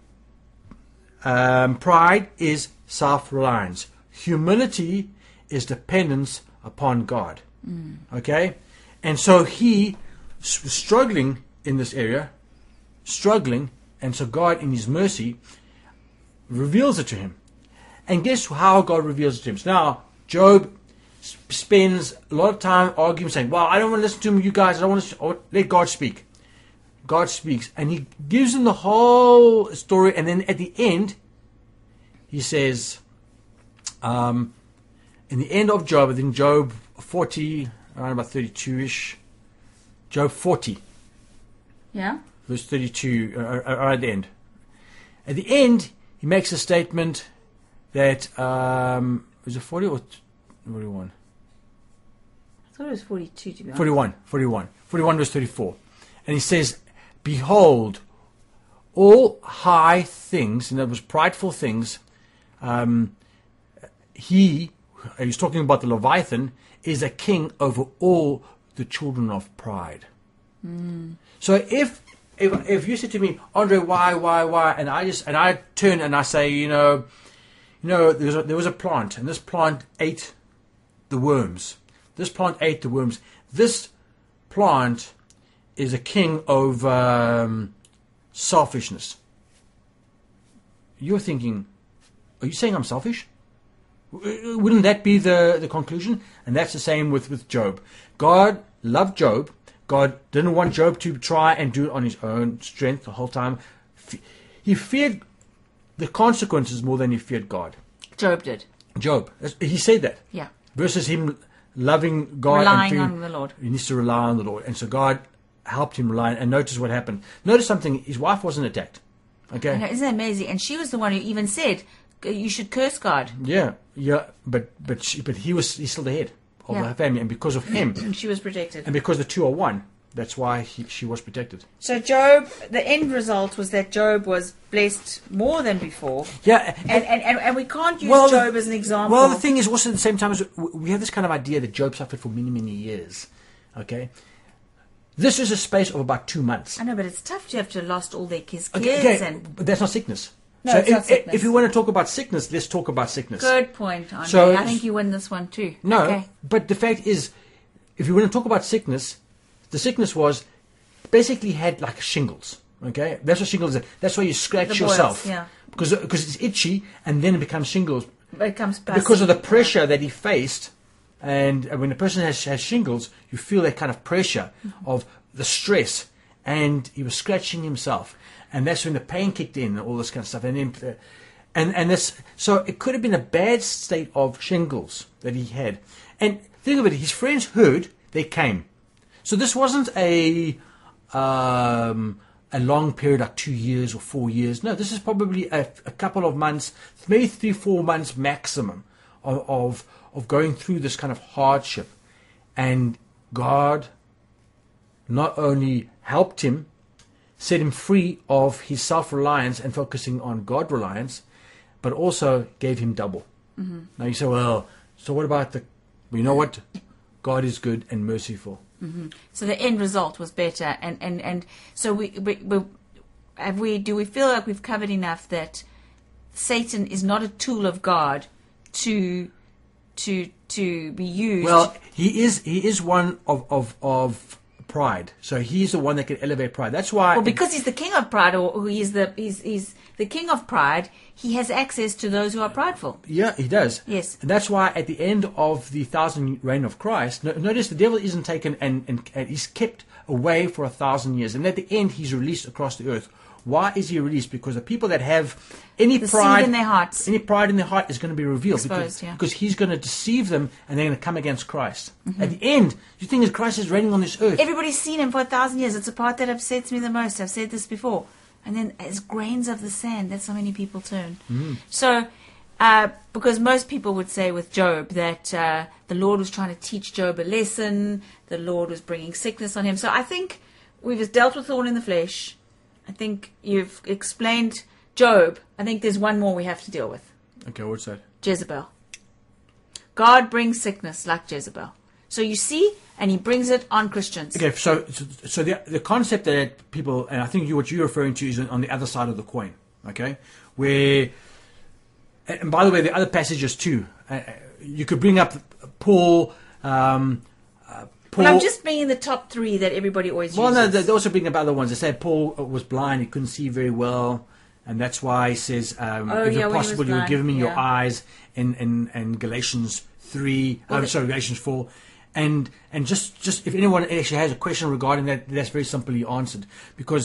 Speaker 1: um, pride is self-reliance. Humility is dependence upon God.
Speaker 2: Mm.
Speaker 1: Okay? And so he s- was struggling in this area, struggling, And so God, in His mercy, reveals it to him. And guess how God reveals it to him? So now, Job sp- spends a lot of time arguing, saying, well, I don't want to listen to him, you guys. I don't want to oh, let God speak. God speaks. And He gives him the whole story. And then at the end, He says, um, in the end of Job, I think Job forty, around about thirty-two-ish, Job forty.
Speaker 2: Yeah?
Speaker 1: Verse thirty-two, uh, uh, at the end. At the end, he makes a statement that, um, was it forty or forty-one?
Speaker 2: I thought it was forty-two, to be honest.
Speaker 1: forty-one, forty-one. forty-one verse thirty-four. And he says, behold, all high things, and that was prideful things, um, he, he's talking about the Leviathan, is a king over all the children of pride.
Speaker 2: Mm.
Speaker 1: So if If, if you said to me, Andre, why, why, why, and I just and I turn and I say, you know, you know, there was a, there was a plant, and this plant ate the worms. This plant ate the worms. This plant is a king over um, selfishness. You're thinking, are you saying I'm selfish? Wouldn't that be the, the conclusion? And that's the same with, with Job. God loved Job. God didn't want Job to try and do it on his own strength the whole time. He feared the consequences more than he feared God.
Speaker 2: Job did.
Speaker 1: Job. He said that.
Speaker 2: Yeah.
Speaker 1: Versus him loving God.
Speaker 2: Relying
Speaker 1: and fearing,
Speaker 2: on the Lord.
Speaker 1: He needs to rely on the Lord. And so God helped him rely. And notice what happened. Notice something. His wife wasn't attacked. Okay.
Speaker 2: I know, isn't that amazing? And she was the one who even said, you should curse God.
Speaker 1: Yeah. Yeah. But but she, but he was he's still the head of
Speaker 2: Yeah.
Speaker 1: her family. And because of him.
Speaker 2: She was protected.
Speaker 1: And because the two are one. That's why he, she was protected.
Speaker 2: So Job, the end result was that Job was blessed more than before.
Speaker 1: Yeah.
Speaker 2: And and, and, and we can't use
Speaker 1: Well,
Speaker 2: Job
Speaker 1: the-
Speaker 2: as an example.
Speaker 1: Well, the thing is, also at the same time, is we have this kind of idea that Job suffered for many, many years. Okay? This is a space of about two months.
Speaker 2: I know, but it's tough to have to have lost all their kids, kids
Speaker 1: Okay, okay,
Speaker 2: and...
Speaker 1: but that's not sickness.
Speaker 2: No,
Speaker 1: so
Speaker 2: it's
Speaker 1: if,
Speaker 2: not sickness.
Speaker 1: if you want to talk about sickness, let's talk about sickness.
Speaker 2: Good point, Andre.
Speaker 1: So-
Speaker 2: I think you win this one too.
Speaker 1: No,
Speaker 2: Okay.
Speaker 1: but the fact is, if you want to talk about sickness, the sickness was basically had like shingles. Okay, that's what shingles is. That's why you scratch
Speaker 2: The boils,
Speaker 1: yourself.
Speaker 2: yeah.
Speaker 1: Because because it's itchy and then it becomes shingles
Speaker 2: But it comes past
Speaker 1: because of the pressure that he faced. And uh, when a person has, has shingles, you feel that kind of pressure
Speaker 2: Mm-hmm.
Speaker 1: of the stress. And he was scratching himself, and that's when the pain kicked in and all this kind of stuff. And then, uh, and and this, so it could have been a bad state of shingles that he had. And think of it, his friends heard, they came. So this wasn't a um, a long period, like two years or four years. No, this is probably a, a couple of months, maybe three, four months maximum of, of of going through this kind of hardship. And God not only helped him, set him free of his self-reliance and focusing on God-reliance, but also gave him double. Mm-hmm. Now you say, well, so what about the... Well, you know what? God is good and merciful.
Speaker 2: Mm-hmm. So the end result was better, and and, and so we, we, we have we do we feel like we've covered enough that Satan is not a tool of God to to to be used.
Speaker 1: Well, he is he is one of, of, of pride. So he's the one that can elevate pride. That's why...
Speaker 2: Well, because he's the king of pride, or, or he's the he's, he's the king of pride, he has access to those who are prideful.
Speaker 1: Yeah, he does.
Speaker 2: Yes.
Speaker 1: And that's why at the end of the thousand reign of Christ, no, notice the devil isn't taken and, and, and he's kept away for a thousand years. And at the end, he's released across the earth. Why is he released? Because the people that have any
Speaker 2: The
Speaker 1: pride
Speaker 2: seed in their hearts.
Speaker 1: any pride in their heart is going to be revealed.
Speaker 2: Exposed,
Speaker 1: because,
Speaker 2: yeah.
Speaker 1: because he's going to deceive them and they're going to come against Christ.
Speaker 2: Mm-hmm.
Speaker 1: At the end, you think that Christ is reigning on this earth.
Speaker 2: Everybody's seen him for a thousand years. It's the part that upsets me the most. I've said this before. And then as grains of the sand, that's how many people turn.
Speaker 1: Mm.
Speaker 2: So, uh, because most people would say with Job that uh, the Lord was trying to teach Job a lesson, the Lord was bringing sickness on him. So I think we've dealt with thorn in the flesh. I think you've explained Job. I think there's one more we have to deal with.
Speaker 1: Okay, what's that?
Speaker 2: Jezebel. God brings sickness like Jezebel. So you see, and he brings it on Christians.
Speaker 1: Okay, so so, so the the concept that people, and I think you what you're referring to is on the other side of the coin, okay? Where, and by the way, the other passages too. Uh, you could bring up Paul um, uh, Paul.
Speaker 2: Well, I'm just bringing the top three that everybody always
Speaker 1: well, no,
Speaker 2: uses.
Speaker 1: they also bring up other ones. They say Paul was blind; he couldn't see very well, and that's why he says, um,
Speaker 2: Oh,
Speaker 1: "If
Speaker 2: yeah, when he was
Speaker 1: possible, you would
Speaker 2: blind,
Speaker 1: give me your
Speaker 2: yeah.
Speaker 1: eyes." In in, in Galatians three,
Speaker 2: Well,
Speaker 1: I'm
Speaker 2: the-
Speaker 1: sorry, Galatians four, and and just just if anyone actually has a question regarding that, that's very simply answered, because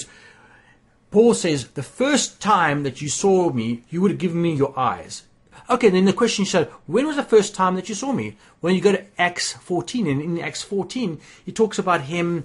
Speaker 1: Paul says, "The first time that you saw me, you would have given me your eyes." Okay, then the question is, so when was the first time that you saw me? When you go to Acts fourteen, and in Acts fourteen, he talks about him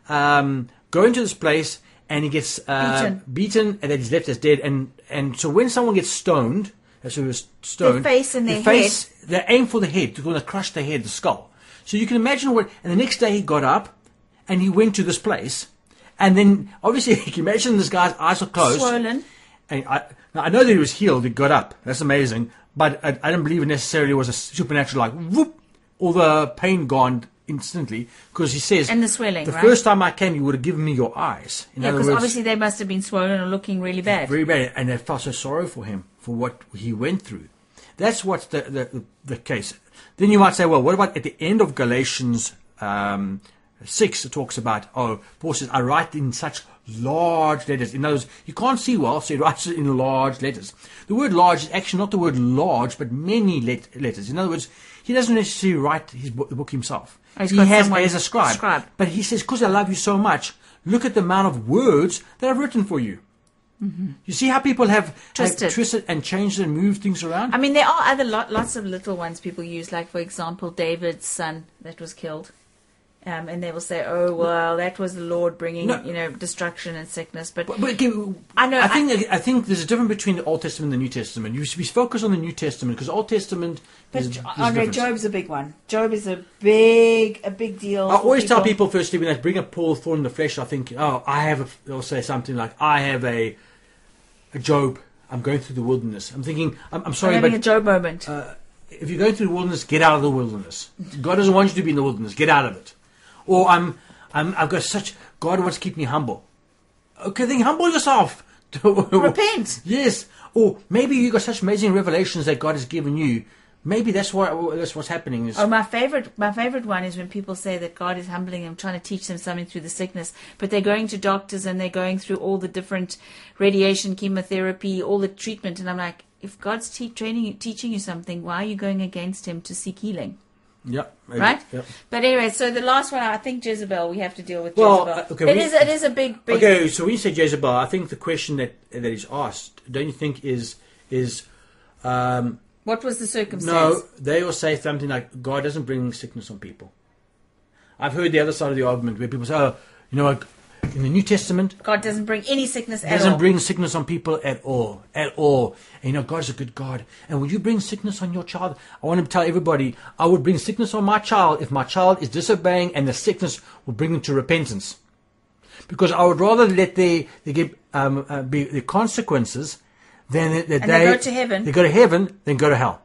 Speaker 1: um, going to this place, and he gets uh,
Speaker 2: Beaten.
Speaker 1: beaten, and then he's left as dead. And, and so when someone gets stoned, that's who was stoned,
Speaker 2: Their face and
Speaker 1: their
Speaker 2: their
Speaker 1: face, they aim for the head, they're going to crush the head, the skull. So you can imagine what, and the next day he got up, and he went to this place, and then obviously you can imagine this guy's eyes are closed.
Speaker 2: Swollen.
Speaker 1: And I, now I know that he was healed, he got up, that's amazing, but I, I don't believe it necessarily was a supernatural, like, whoop, all the pain gone instantly, because he says,
Speaker 2: And the swelling,
Speaker 1: the
Speaker 2: right?
Speaker 1: first time I came, you would have given me your eyes. In
Speaker 2: Yeah,
Speaker 1: other
Speaker 2: because
Speaker 1: words,
Speaker 2: obviously they must have been swollen or looking really bad.
Speaker 1: very bad, and they felt so sorry for him, for what he went through. That's what's the, the, the, the case. Then you might say, well, what about at the end of Galatians um, six, it talks about, oh, Paul says, I write in such large letters. In other words, you can't see well, so he writes it in large letters. The word large is actually not the word large, but many let- letters. In other words, he doesn't necessarily write his book, the book himself.
Speaker 2: Oh, he's
Speaker 1: he
Speaker 2: got
Speaker 1: has
Speaker 2: someone-
Speaker 1: as a scribe.
Speaker 2: scribe.
Speaker 1: But he says, because I love you so much, look at the amount of words that I've written for you. Mm-hmm. You see how people have
Speaker 2: Twisted.
Speaker 1: have twisted and changed and moved things around?
Speaker 2: I mean, there are other lot, lots of little ones people use, like, for example, David's son that was killed. Um, and they will say, oh, well, that was the Lord bringing,
Speaker 1: No.
Speaker 2: you know, destruction and sickness. But,
Speaker 1: But, but again,
Speaker 2: I know,
Speaker 1: I think I think there's a difference between the Old Testament and the New Testament. You should be focused on the New Testament because Old Testament.
Speaker 3: But
Speaker 1: There's, there's a
Speaker 3: Andre,
Speaker 1: difference.
Speaker 3: Job's a big one. Job is a big, a big deal.
Speaker 1: I
Speaker 3: for
Speaker 1: always tell people, firstly, when they bring up Paul thorn in the flesh, I think, oh, I have. A, they'll say something like, I have a, a Job. I'm going through the wilderness. I'm thinking, I'm, I'm
Speaker 2: I'm
Speaker 1: sorry,
Speaker 2: having
Speaker 1: but
Speaker 2: a Job moment.
Speaker 1: uh, if you're going through the wilderness, get out of the wilderness. God doesn't want you to be in the wilderness. Get out of it. Or I'm, I'm, I've got such. God wants to keep me humble. Okay, then humble yourself.
Speaker 3: Repent.
Speaker 1: Yes. Or maybe you got such amazing revelations that God has given you. Maybe that's what that's what's happening. Is
Speaker 2: Oh, my favorite, my favorite one is when people say that God is humbling them, trying to teach them something through the sickness, but they're going to doctors and they're going through all the different radiation, chemotherapy, all the treatment, and I'm like, if God's te- training, you, teaching you something, why are you going against Him to seek healing?
Speaker 1: Yep. maybe,
Speaker 2: Right?
Speaker 1: Yep.
Speaker 2: But anyway, so the last one, I think Jezebel, we have to deal with
Speaker 1: Well,
Speaker 2: Jezebel.
Speaker 1: uh, okay,
Speaker 2: it
Speaker 1: we-
Speaker 2: is, it is a big, big.
Speaker 1: Okay, so when you say Jezebel, I think the question that that is asked, don't you think is is um,
Speaker 2: What was the circumstance?
Speaker 1: no? They will say something like, God doesn't bring sickness on people. I've heard the other side of the argument where people say, oh, you know, like, in the New Testament,
Speaker 2: God doesn't bring any sickness
Speaker 1: He
Speaker 2: at
Speaker 1: doesn't
Speaker 2: all.
Speaker 1: bring sickness on people at all, at all. And you know, God's a good God. And would you bring sickness on your child? I want to tell everybody, I would bring sickness on my child if my child is disobeying, and the sickness will bring them to repentance. Because I would rather let they they get um, uh, be the consequences than that that
Speaker 2: And they go to heaven.
Speaker 1: They go to heaven, then go to hell.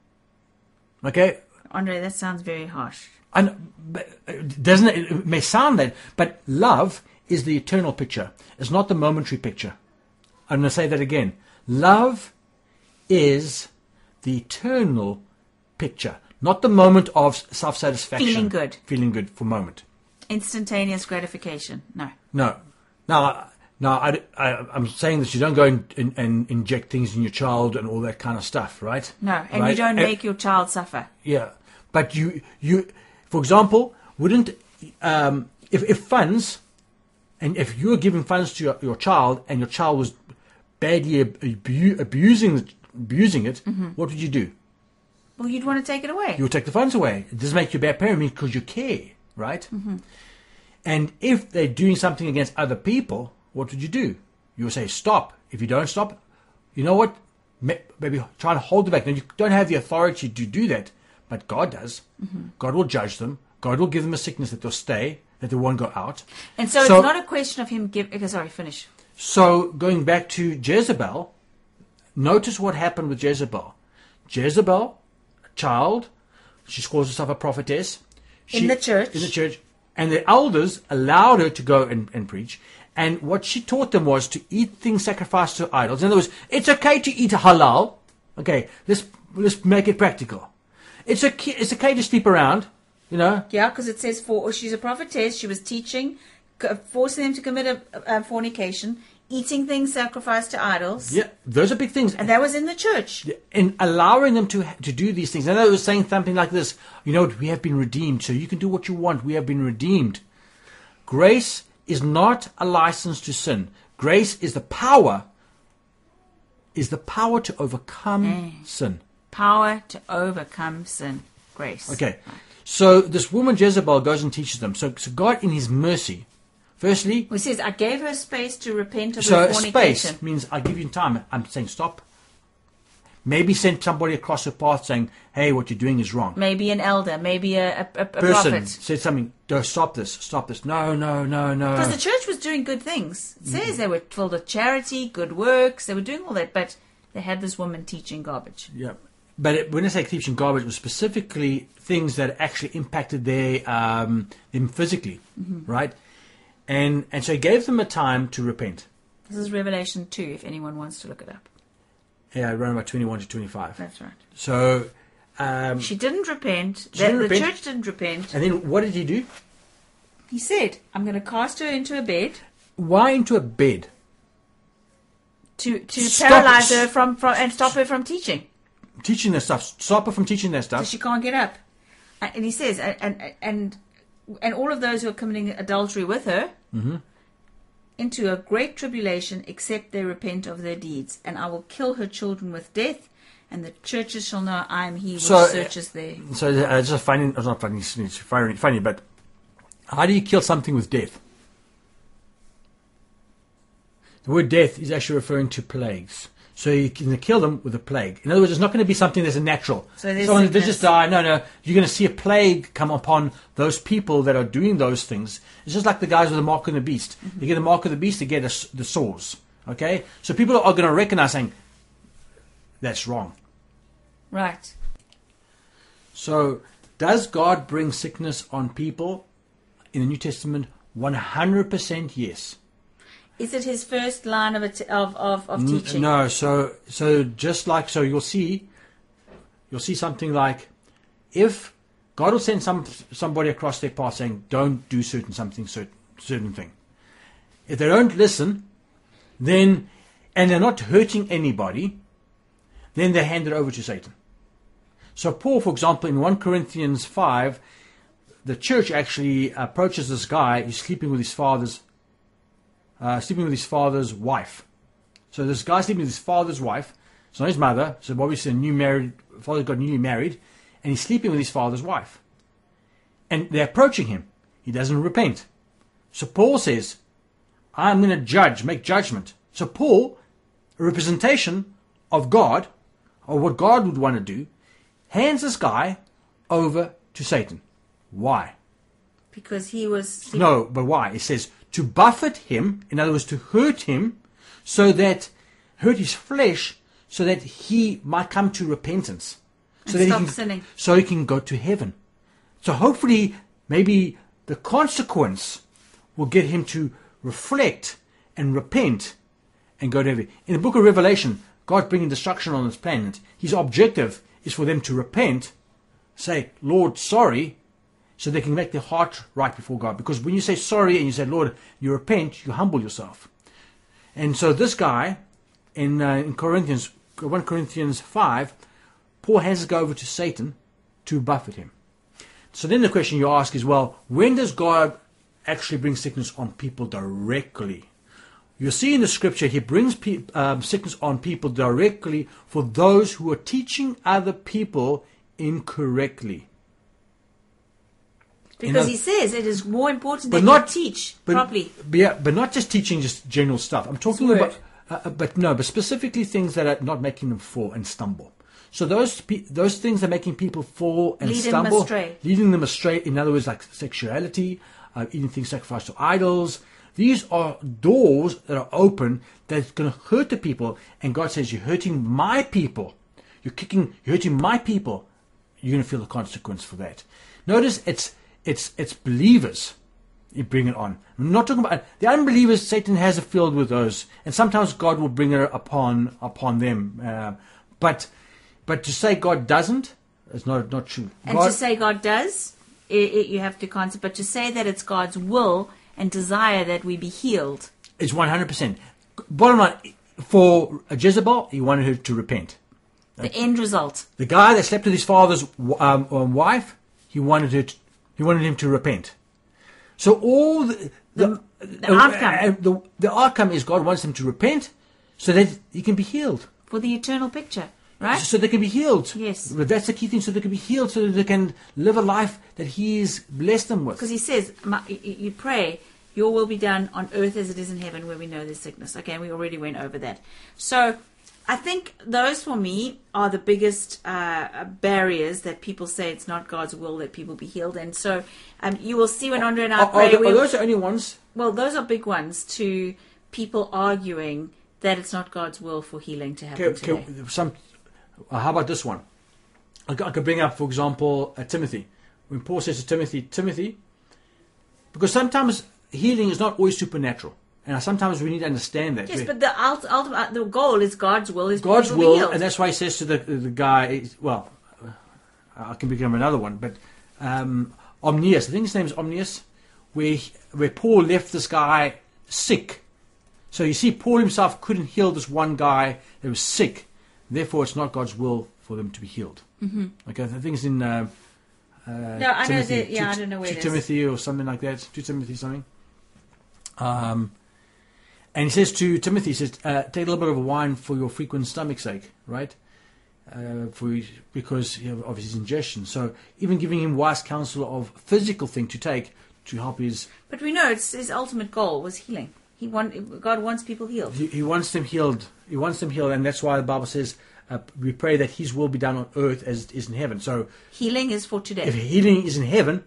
Speaker 1: Okay.
Speaker 2: Andre, that sounds very harsh.
Speaker 1: And but, uh, doesn't it, it may sound that, but love is the eternal picture. It's not the momentary picture. I'm going to say that again. Love is the eternal picture, not the moment of self-satisfaction.
Speaker 2: Feeling good.
Speaker 1: Feeling good for a moment.
Speaker 2: Instantaneous gratification. No.
Speaker 1: No. Now, now I, I, I'm saying that you don't go and, and, and inject things in your child and all that kind of stuff, right?
Speaker 2: No. And
Speaker 1: Right?
Speaker 2: you don't
Speaker 1: And-
Speaker 2: make your child suffer.
Speaker 1: Yeah, but you, you, for example, wouldn't um, if, if funds, and if you were giving funds to your, your child and your child was badly abu- abusing abusing it,
Speaker 2: Mm-hmm.
Speaker 1: what would you do?
Speaker 2: Well, you'd want to take it away.
Speaker 1: You would take the funds away. It doesn't make you a bad parent because you care, right?
Speaker 2: Mm-hmm.
Speaker 1: And if they're doing something against other people, what would you do? You would say stop. If you don't stop, you know what? Ma- Maybe try and hold them back. Now you don't have the authority to do that. But God does.
Speaker 2: Mm-hmm.
Speaker 1: God will judge them. God will give them a sickness that they'll stay, that they won't go out.
Speaker 2: And so,
Speaker 1: So-
Speaker 2: it's not a question of him give. Okay, sorry, finish.
Speaker 1: So going back to Jezebel, notice what happened with Jezebel. Jezebel, a child, she calls herself a prophetess.
Speaker 2: In the church.
Speaker 1: In the church. And the elders allowed her to go and, and preach. And what she taught them was to eat things sacrificed to idols. In other words, it's okay to eat halal. Okay, let's let's make it practical. It's okay, it's okay to sleep around. You know?
Speaker 2: Yeah, because it says for she's a prophetess. She was teaching, c- forcing them to commit a, a fornication, eating things sacrificed to idols.
Speaker 1: Yeah, those are big things.
Speaker 2: And that was in the church.
Speaker 1: And allowing them to to do these things. And I was saying something like this, you know, we have been redeemed, so you can do what you want. We have been redeemed. Grace is not a license to sin. Grace is the power, is the power to overcome
Speaker 2: Mm.
Speaker 1: sin.
Speaker 2: Power to overcome sin. Grace.
Speaker 1: Okay. So this woman Jezebel goes and teaches them. So, so God in his mercy, firstly,
Speaker 2: Well, it says, I gave her space to repent of
Speaker 1: so
Speaker 2: her fornication.
Speaker 1: space means I give you time. I'm saying stop. Maybe send somebody across her path saying, hey, what you're doing is wrong.
Speaker 2: Maybe an elder, maybe a, a, a, a
Speaker 1: Person
Speaker 2: prophet.
Speaker 1: said something, don't stop this, stop this. No, no, no, no.
Speaker 2: Because the church was doing good things. It says they were filled with charity, good works. They were doing all that, but they had this woman teaching garbage.
Speaker 1: Yeah. But it, when I say teaching garbage, it was specifically things that actually impacted their um, them physically,
Speaker 2: Mm-hmm.
Speaker 1: right? And and so he gave them a time to repent.
Speaker 2: This is Revelation two, if anyone wants to look it up.
Speaker 1: Yeah, around about twenty-one to twenty-five.
Speaker 2: That's right.
Speaker 1: So, um,
Speaker 2: She didn't repent.
Speaker 1: She didn't
Speaker 2: the,
Speaker 1: repent.
Speaker 2: the church didn't repent.
Speaker 1: and then what did he do?
Speaker 2: He said, I'm going to cast her into a bed
Speaker 1: Why into a bed?
Speaker 2: to, to
Speaker 1: Stop-
Speaker 2: paralyze her from, from and stop her from teaching.
Speaker 1: Teaching their stuff. Stop her from teaching their
Speaker 2: So
Speaker 1: stuff.
Speaker 2: she can't get up. And and he says, and and and, and all of those who are committing adultery with her
Speaker 1: Mm-hmm.
Speaker 2: into a great tribulation, except they repent of their deeds. And I will kill her children with death, and the churches shall know I am he which
Speaker 1: So,
Speaker 2: searches their...
Speaker 1: So uh, it's just funny. It's not funny. It's funny, funny, but how do you kill something with death? The word death is actually referring to plagues. So you can kill them with a plague. In other words, it's not going to be something that's a natural.
Speaker 2: So there's
Speaker 1: Someone they
Speaker 2: sickness.
Speaker 1: just die. No, no. You're going to see a plague come upon those people that are doing those things. It's just like the guys with the mark of the beast.
Speaker 2: Mm-hmm.
Speaker 1: They get the mark of the beast, they get the, the sores. Okay? So people are going to recognize saying, that's wrong.
Speaker 2: Right.
Speaker 1: So, does God bring sickness on people in the New Testament? one hundred percent yes.
Speaker 2: Is it his first line of it, of, of, of
Speaker 1: N-
Speaker 2: teaching?
Speaker 1: No, so so just like so you'll see you'll see something like if God will send some somebody across their path saying don't do certain something certain certain thing. If they don't listen, then and they're not hurting anybody, then they hand it over to Satan. So Paul, for example, in First Corinthians five, the church actually approaches this guy who's sleeping with his father's uh, sleeping with his father's wife. So this guy sleeping with his father's wife. It's not his mother. So obviously a new married father got newly married, and he's sleeping with his father's wife. And they're approaching him. He doesn't repent. So Paul says, I'm going to judge, make judgment. So Paul, a representation of God, or what God would want to do, hands this guy over to Satan. Why?
Speaker 2: Because he was...
Speaker 1: No, but why? It says to buffet him, in other words, to hurt him, so that, hurt his flesh, so that he might come to repentance. So
Speaker 2: And
Speaker 1: that
Speaker 2: stop
Speaker 1: he can,
Speaker 2: sinning.
Speaker 1: So he can go to heaven. So hopefully, maybe the consequence will get him to reflect and repent and go to heaven. In the book of Revelation, God bringing destruction on this planet, his objective is for them to repent, say, Lord, sorry, so they can make their heart right before God. Because when you say sorry and you say, Lord, you repent, you humble yourself. And so this guy, in, uh, in Corinthians, First Corinthians five, Paul hands it over to Satan to buffet him. So then the question you ask is, well, when does God actually bring sickness on people directly? You see in the scripture, he brings pe- um, sickness on people directly for those who are teaching other people incorrectly.
Speaker 2: Because
Speaker 1: know,
Speaker 2: he says it is more important
Speaker 1: but
Speaker 2: that
Speaker 1: not-
Speaker 2: you teach
Speaker 1: But,
Speaker 2: properly.
Speaker 1: but yeah, but not just teaching just general stuff. I'm talking
Speaker 2: word.
Speaker 1: about, uh, uh, but no, but specifically things that are not making them fall and stumble. So those pe- those things are making people fall and
Speaker 2: Lead them
Speaker 1: stumble,
Speaker 2: astray.
Speaker 1: leading them astray. In other words, like sexuality, uh, eating things sacrificed to idols. These are doors that are open that's going to hurt the people. And God says, "You're hurting my people. You're kicking. You're hurting my people. You're going to feel the consequence for that." Notice it's it's it's believers. You bring it on. I'm not talking about the unbelievers. Satan has a field with those, and sometimes God will bring it upon upon them. Uh, but but to say God doesn't is not not true.
Speaker 2: And
Speaker 1: God,
Speaker 2: to say God does, it, it, you have to consider. But to say that it's God's will and desire that we be healed.
Speaker 1: It's one hundred percent. Bottom line, for Jezebel, he wanted her to repent.
Speaker 2: The end result.
Speaker 1: The guy that slept with his father's um, um, wife, he wanted her to, he wanted him to repent. So all the the,
Speaker 2: The, the
Speaker 1: uh,
Speaker 2: outcome.
Speaker 1: uh, the, the outcome is God wants them to repent, so that he can be healed.
Speaker 2: For the eternal picture, right?
Speaker 1: So they can be healed.
Speaker 2: Yes.
Speaker 1: But that's the key thing. So they can be healed, so that they can live a life that He's blessed them with.
Speaker 2: Because he says, my, you, you pray, your will be done on earth as it is in heaven, where we know there's sickness. Okay, and we already went over that. So I think those, for me, are the biggest uh, barriers that people say it's not God's will that people be healed. And so um, you will see when Andre and I
Speaker 1: Are,
Speaker 2: pray.
Speaker 1: are, the-
Speaker 2: we'll-
Speaker 1: are those the only ones?
Speaker 2: well, those are big ones to people arguing that it's not God's will for healing to happen
Speaker 1: Okay,
Speaker 2: today.
Speaker 1: okay, some, uh, how about this one? I could, I could bring up, for example, uh, Timothy. When Paul says to Timothy, Timothy, because sometimes healing is not always supernatural, and sometimes we need to understand that.
Speaker 2: Yes, but the ult- ultimate the goal is God's will. Is
Speaker 1: God's
Speaker 2: people be
Speaker 1: will,
Speaker 2: healed.
Speaker 1: and that's why he says to the the guy, well, uh, I can become another one, but um, Omnius, I think his name is Omnius, where he- where Paul left this guy sick. So you see, Paul himself couldn't heal this one guy that was sick. Therefore, it's not God's will for them to be healed. Mm-hmm. Okay, I think it's in uh, uh,
Speaker 2: No, I know
Speaker 1: Timothy,
Speaker 2: that- yeah,
Speaker 1: two-
Speaker 2: I don't know where
Speaker 1: two
Speaker 2: it is.
Speaker 1: Timothy or something like that. Two Timothy something. Um, and he says to Timothy, he says, uh, take a little bit of wine for your frequent stomach's sake, right? Uh, for because you know, of his ingestion. So even giving him wise counsel of physical thing to take to help his.
Speaker 2: But we know it's his ultimate goal was healing. He want God wants people healed.
Speaker 1: He, he wants them healed. He wants them healed, and that's why the Bible says uh, we pray that His will be done on earth as it is in heaven. So
Speaker 2: Healing is for today.
Speaker 1: if healing is in heaven,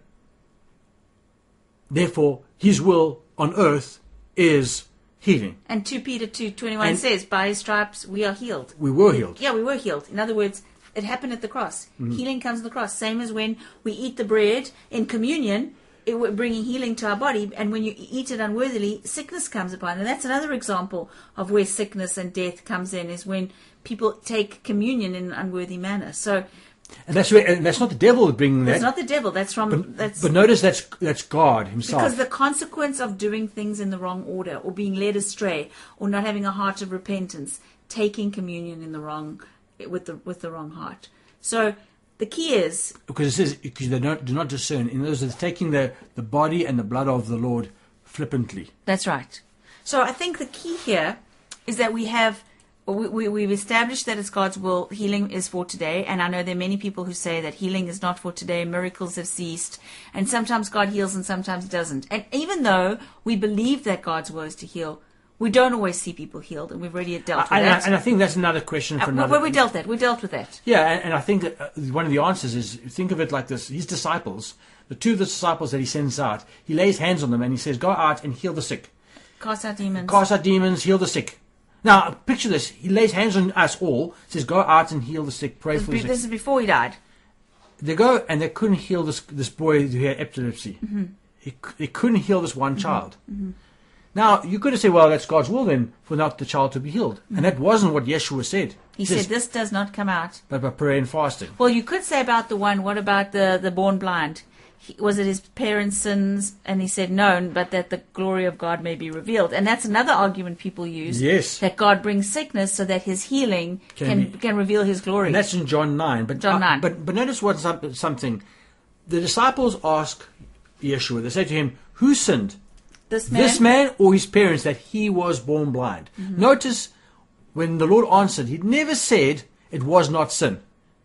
Speaker 1: therefore His will on earth is healing.
Speaker 2: And two Peter two twenty one
Speaker 1: And-
Speaker 2: says, "By His stripes we are healed."
Speaker 1: We were healed.
Speaker 2: Yeah, we were healed. In other words, it happened at the cross.
Speaker 1: Mm-hmm.
Speaker 2: Healing comes at the cross. Same as when we eat the bread in communion, it, we're bringing healing to our body. And when you eat it unworthily, sickness comes upon. And that's another example of where sickness and death comes in, is when people take communion in an unworthy manner. So
Speaker 1: And that's where, and that's not the devil bringing that.
Speaker 2: that's not the devil. That's from
Speaker 1: but,
Speaker 2: that's
Speaker 1: but notice that's that's God Himself.
Speaker 2: because the consequence of doing things in the wrong order, or being led astray, or not having a heart of repentance, taking communion in the wrong with the with the wrong heart. So the key is
Speaker 1: Because it says, because they don't, do not discern. In other words, it's taking the, the body and the blood of the Lord flippantly.
Speaker 2: that's right. So I think the key here is that we have we, we, we've established that it's God's will. Healing is for today, and I know there are many people who say that healing is not for today. Miracles have ceased, and sometimes God heals and sometimes doesn't. And even though we believe that God's will is to heal, we don't always see people healed, and we've already dealt with
Speaker 1: And,
Speaker 2: that.
Speaker 1: and I think that's another question for
Speaker 2: Uh,
Speaker 1: another.
Speaker 2: well, we dealt that. We dealt with that.
Speaker 1: Yeah, and, and I think that, uh, one of the answers is, think of it like this. His disciples, the two of the disciples that He sends out, He lays hands on them and He says, go out and heal the sick.
Speaker 2: Cast out demons.
Speaker 1: Cast out demons, heal the sick. Now, picture this. He lays hands on us all, says, go out and heal the sick, pray
Speaker 2: this,
Speaker 1: for
Speaker 2: be-
Speaker 1: the sick.
Speaker 2: this is before he died.
Speaker 1: They go and they couldn't heal this this boy who had epilepsy. Mm-hmm. He, c- they couldn't heal this one child. Mm-hmm. Now, you could have said, well, that's God's will then for not the child to be healed. Mm-hmm. And that wasn't what Yeshua said.
Speaker 2: He
Speaker 1: says,
Speaker 2: said, this does not come out.
Speaker 1: but by prayer and fasting.
Speaker 2: Well, you could say about the one, what about the, the born blind? He, was it his parents' sins? And he said, no, but that the glory of God may be revealed. And that's another argument people use.
Speaker 1: Yes.
Speaker 2: That God brings sickness so that his healing
Speaker 1: Can
Speaker 2: can,
Speaker 1: be-
Speaker 2: can reveal his glory.
Speaker 1: And that's in John nine. But,
Speaker 2: John
Speaker 1: uh,
Speaker 2: nine.
Speaker 1: but, but notice what some- something. The disciples ask Yeshua, they say to Him, who sinned?
Speaker 2: this man,
Speaker 1: This man or his parents that he was born blind?
Speaker 2: Mm-hmm.
Speaker 1: Notice when the Lord answered, He never said it was not sin.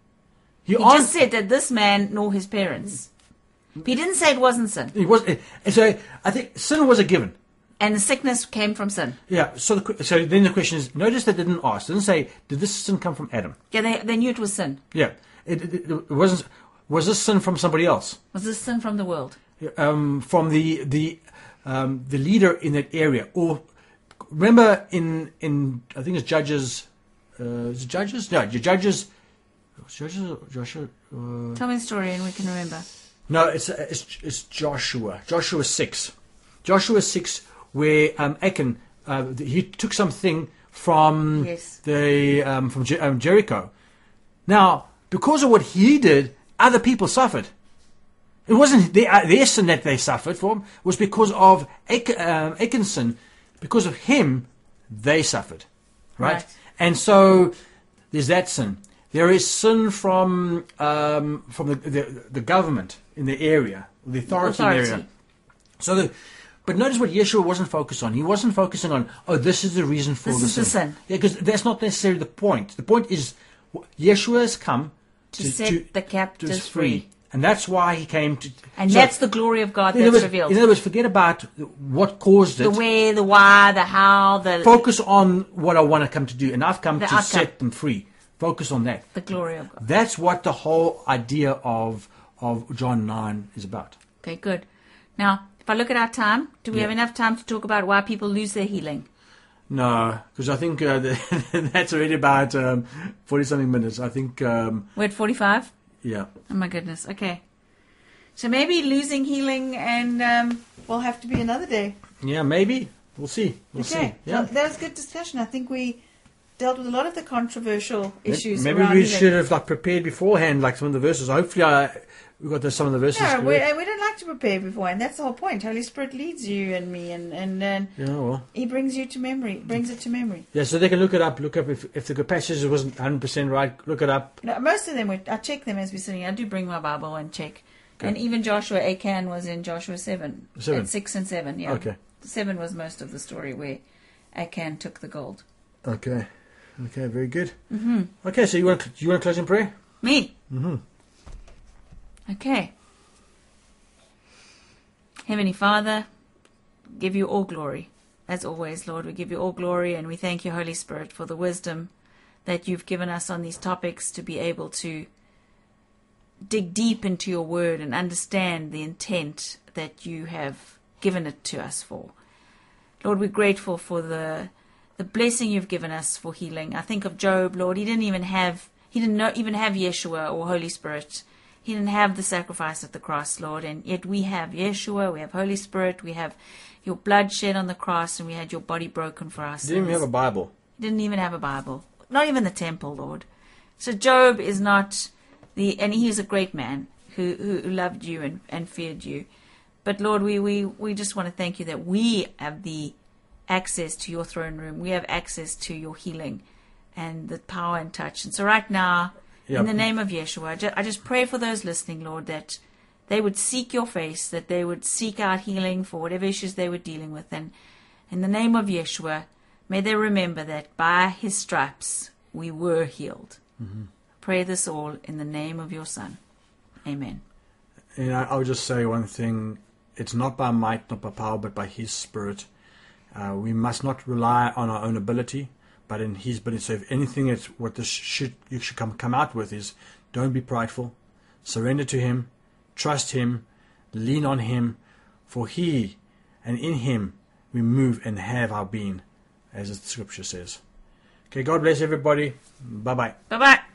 Speaker 2: he
Speaker 1: ans-
Speaker 2: just said that this man nor his parents. He didn't say it wasn't sin.
Speaker 1: It was, and so I think sin was a given.
Speaker 2: And the sickness came from sin.
Speaker 1: Yeah. So, the, que- so then the question is: notice they didn't ask. They didn't say, "Did this sin come from Adam?"
Speaker 2: Yeah, they, they knew it was sin.
Speaker 1: Yeah. It, it, it wasn't. Was this sin from somebody else?
Speaker 2: Was this sin from the world?
Speaker 1: Um, from the the um, the leader in that area, or remember in in I think it's Judges. Uh, is it Judges? No, Judges. Judges. Joshua. Uh,
Speaker 2: Tell me the story and we can remember.
Speaker 1: No, it's, it's it's Joshua. Joshua six. Joshua six, where um, Achan uh, he took something from
Speaker 2: Yes.
Speaker 1: the um, from Jer- um, Jericho. Now, because of what he did, other people suffered. It wasn't their, uh, their sin that they suffered from. It was because of Ach- um, Achan's sin. Because of him, they suffered. Right?
Speaker 2: Right.
Speaker 1: And so there's that sin. There is sin from um, from the, the the government in the area, the authority,
Speaker 2: Authority.
Speaker 1: in the area. So, the, but notice what Yeshua wasn't focused on. He wasn't focusing on, oh, this is the reason for
Speaker 2: This
Speaker 1: the
Speaker 2: is
Speaker 1: sin.
Speaker 2: the sin.
Speaker 1: Yeah, because that's not necessarily the point. The point is, Yeshua has come
Speaker 2: To,
Speaker 1: to,
Speaker 2: set
Speaker 1: to,
Speaker 2: the
Speaker 1: to
Speaker 2: captives
Speaker 1: us
Speaker 2: free.
Speaker 1: free, and that's why he came to.
Speaker 2: And
Speaker 1: so,
Speaker 2: that's the glory of God
Speaker 1: in
Speaker 2: that's
Speaker 1: other words,
Speaker 2: revealed.
Speaker 1: In other words, forget about what caused it.
Speaker 2: The where, the why, the how, the
Speaker 1: Focus on what I want to come to do, and I've come
Speaker 2: The
Speaker 1: to
Speaker 2: outcome.
Speaker 1: set them free. Focus on that.
Speaker 2: the glory of God.
Speaker 1: That's what the whole idea of of John nine is about.
Speaker 2: Okay, good. Now, if I look at our time, do we
Speaker 1: Yeah.
Speaker 2: have enough time to talk about why people lose their healing?
Speaker 1: No, because I think uh, the, that's already about um, forty something minutes. I think, um,
Speaker 2: We're at forty-five?
Speaker 1: yeah.
Speaker 2: Oh my goodness. Okay. So maybe losing healing and um,
Speaker 3: Will have to be another day.
Speaker 1: Yeah, maybe. We'll see. We'll
Speaker 3: Okay.
Speaker 1: see. Yeah.
Speaker 3: Well, that was good discussion. I think we dealt with a lot of the controversial issues.
Speaker 1: Maybe
Speaker 3: around
Speaker 1: we
Speaker 3: healing.
Speaker 1: should have like prepared beforehand, like some of the verses. Hopefully, I we got the, some of the verses.
Speaker 3: No, we,
Speaker 1: correct.
Speaker 3: we don't like to prepare before, and that's the whole point. Holy Spirit leads you and me, and and, and
Speaker 1: Yeah, well,
Speaker 3: He brings you to memory, brings it to memory.
Speaker 1: yeah. So they can look it up. Look up if if the passage wasn't one hundred percent right. Look it up.
Speaker 3: No, most of them, we,
Speaker 2: I check them as we're sitting. I do bring my Bible and check.
Speaker 1: Okay.
Speaker 2: And even Joshua, Achan was in Joshua seven.
Speaker 1: Seven.
Speaker 2: At six and seven, yeah.
Speaker 1: Okay.
Speaker 2: Seven was most of the story where Achan took the gold.
Speaker 1: Okay. Okay. Very good.
Speaker 2: Mm-hmm.
Speaker 1: Okay. So you want to, you want to close in prayer?
Speaker 2: Me?
Speaker 1: Mm-hmm.
Speaker 2: Okay. Heavenly Father, give you all glory. As always, Lord, we give you all glory, and we thank you, Holy Spirit, for the wisdom that you've given us on these topics to be able to dig deep into your word and understand the intent that you have given it to us for. Lord, we're grateful for the the blessing you've given us for healing. I think of Job, Lord. He didn't even have he didn't know, even have Yeshua or Holy Spirit. He didn't have the sacrifice at the cross, Lord, and yet we have Yeshua, we have Holy Spirit, we have your blood shed on the cross, and we had your body broken for us.
Speaker 1: You didn't even have a Bible.
Speaker 2: Didn't even have a Bible. Not even the temple, Lord. So Job is not the, and he is a great man who, who loved you and, and feared you. But Lord, we, we, we just want to thank you that we have the access to your throne room. We have access to your healing and the power and touch. And so right now,
Speaker 1: Yeah.
Speaker 2: in the name of Yeshua, I just, I just pray for those listening, Lord, that they would seek your face, that they would seek out healing for whatever issues they were dealing with. And in the name of Yeshua, may they remember that by his stripes we were healed.
Speaker 1: Mm-hmm.
Speaker 2: Pray this all in the name of your Son. Amen.
Speaker 1: And I, I would just say one thing. It's not by might, not by power, but by his Spirit. Uh, we must not rely on our own ability, but in his ability. So if anything, it's what this should you should come come out with is, don't be prideful, surrender to him, trust him, lean on him, for he and in him we move and have our being, as the scripture says. Okay, God bless everybody. Bye bye.
Speaker 2: Bye-bye.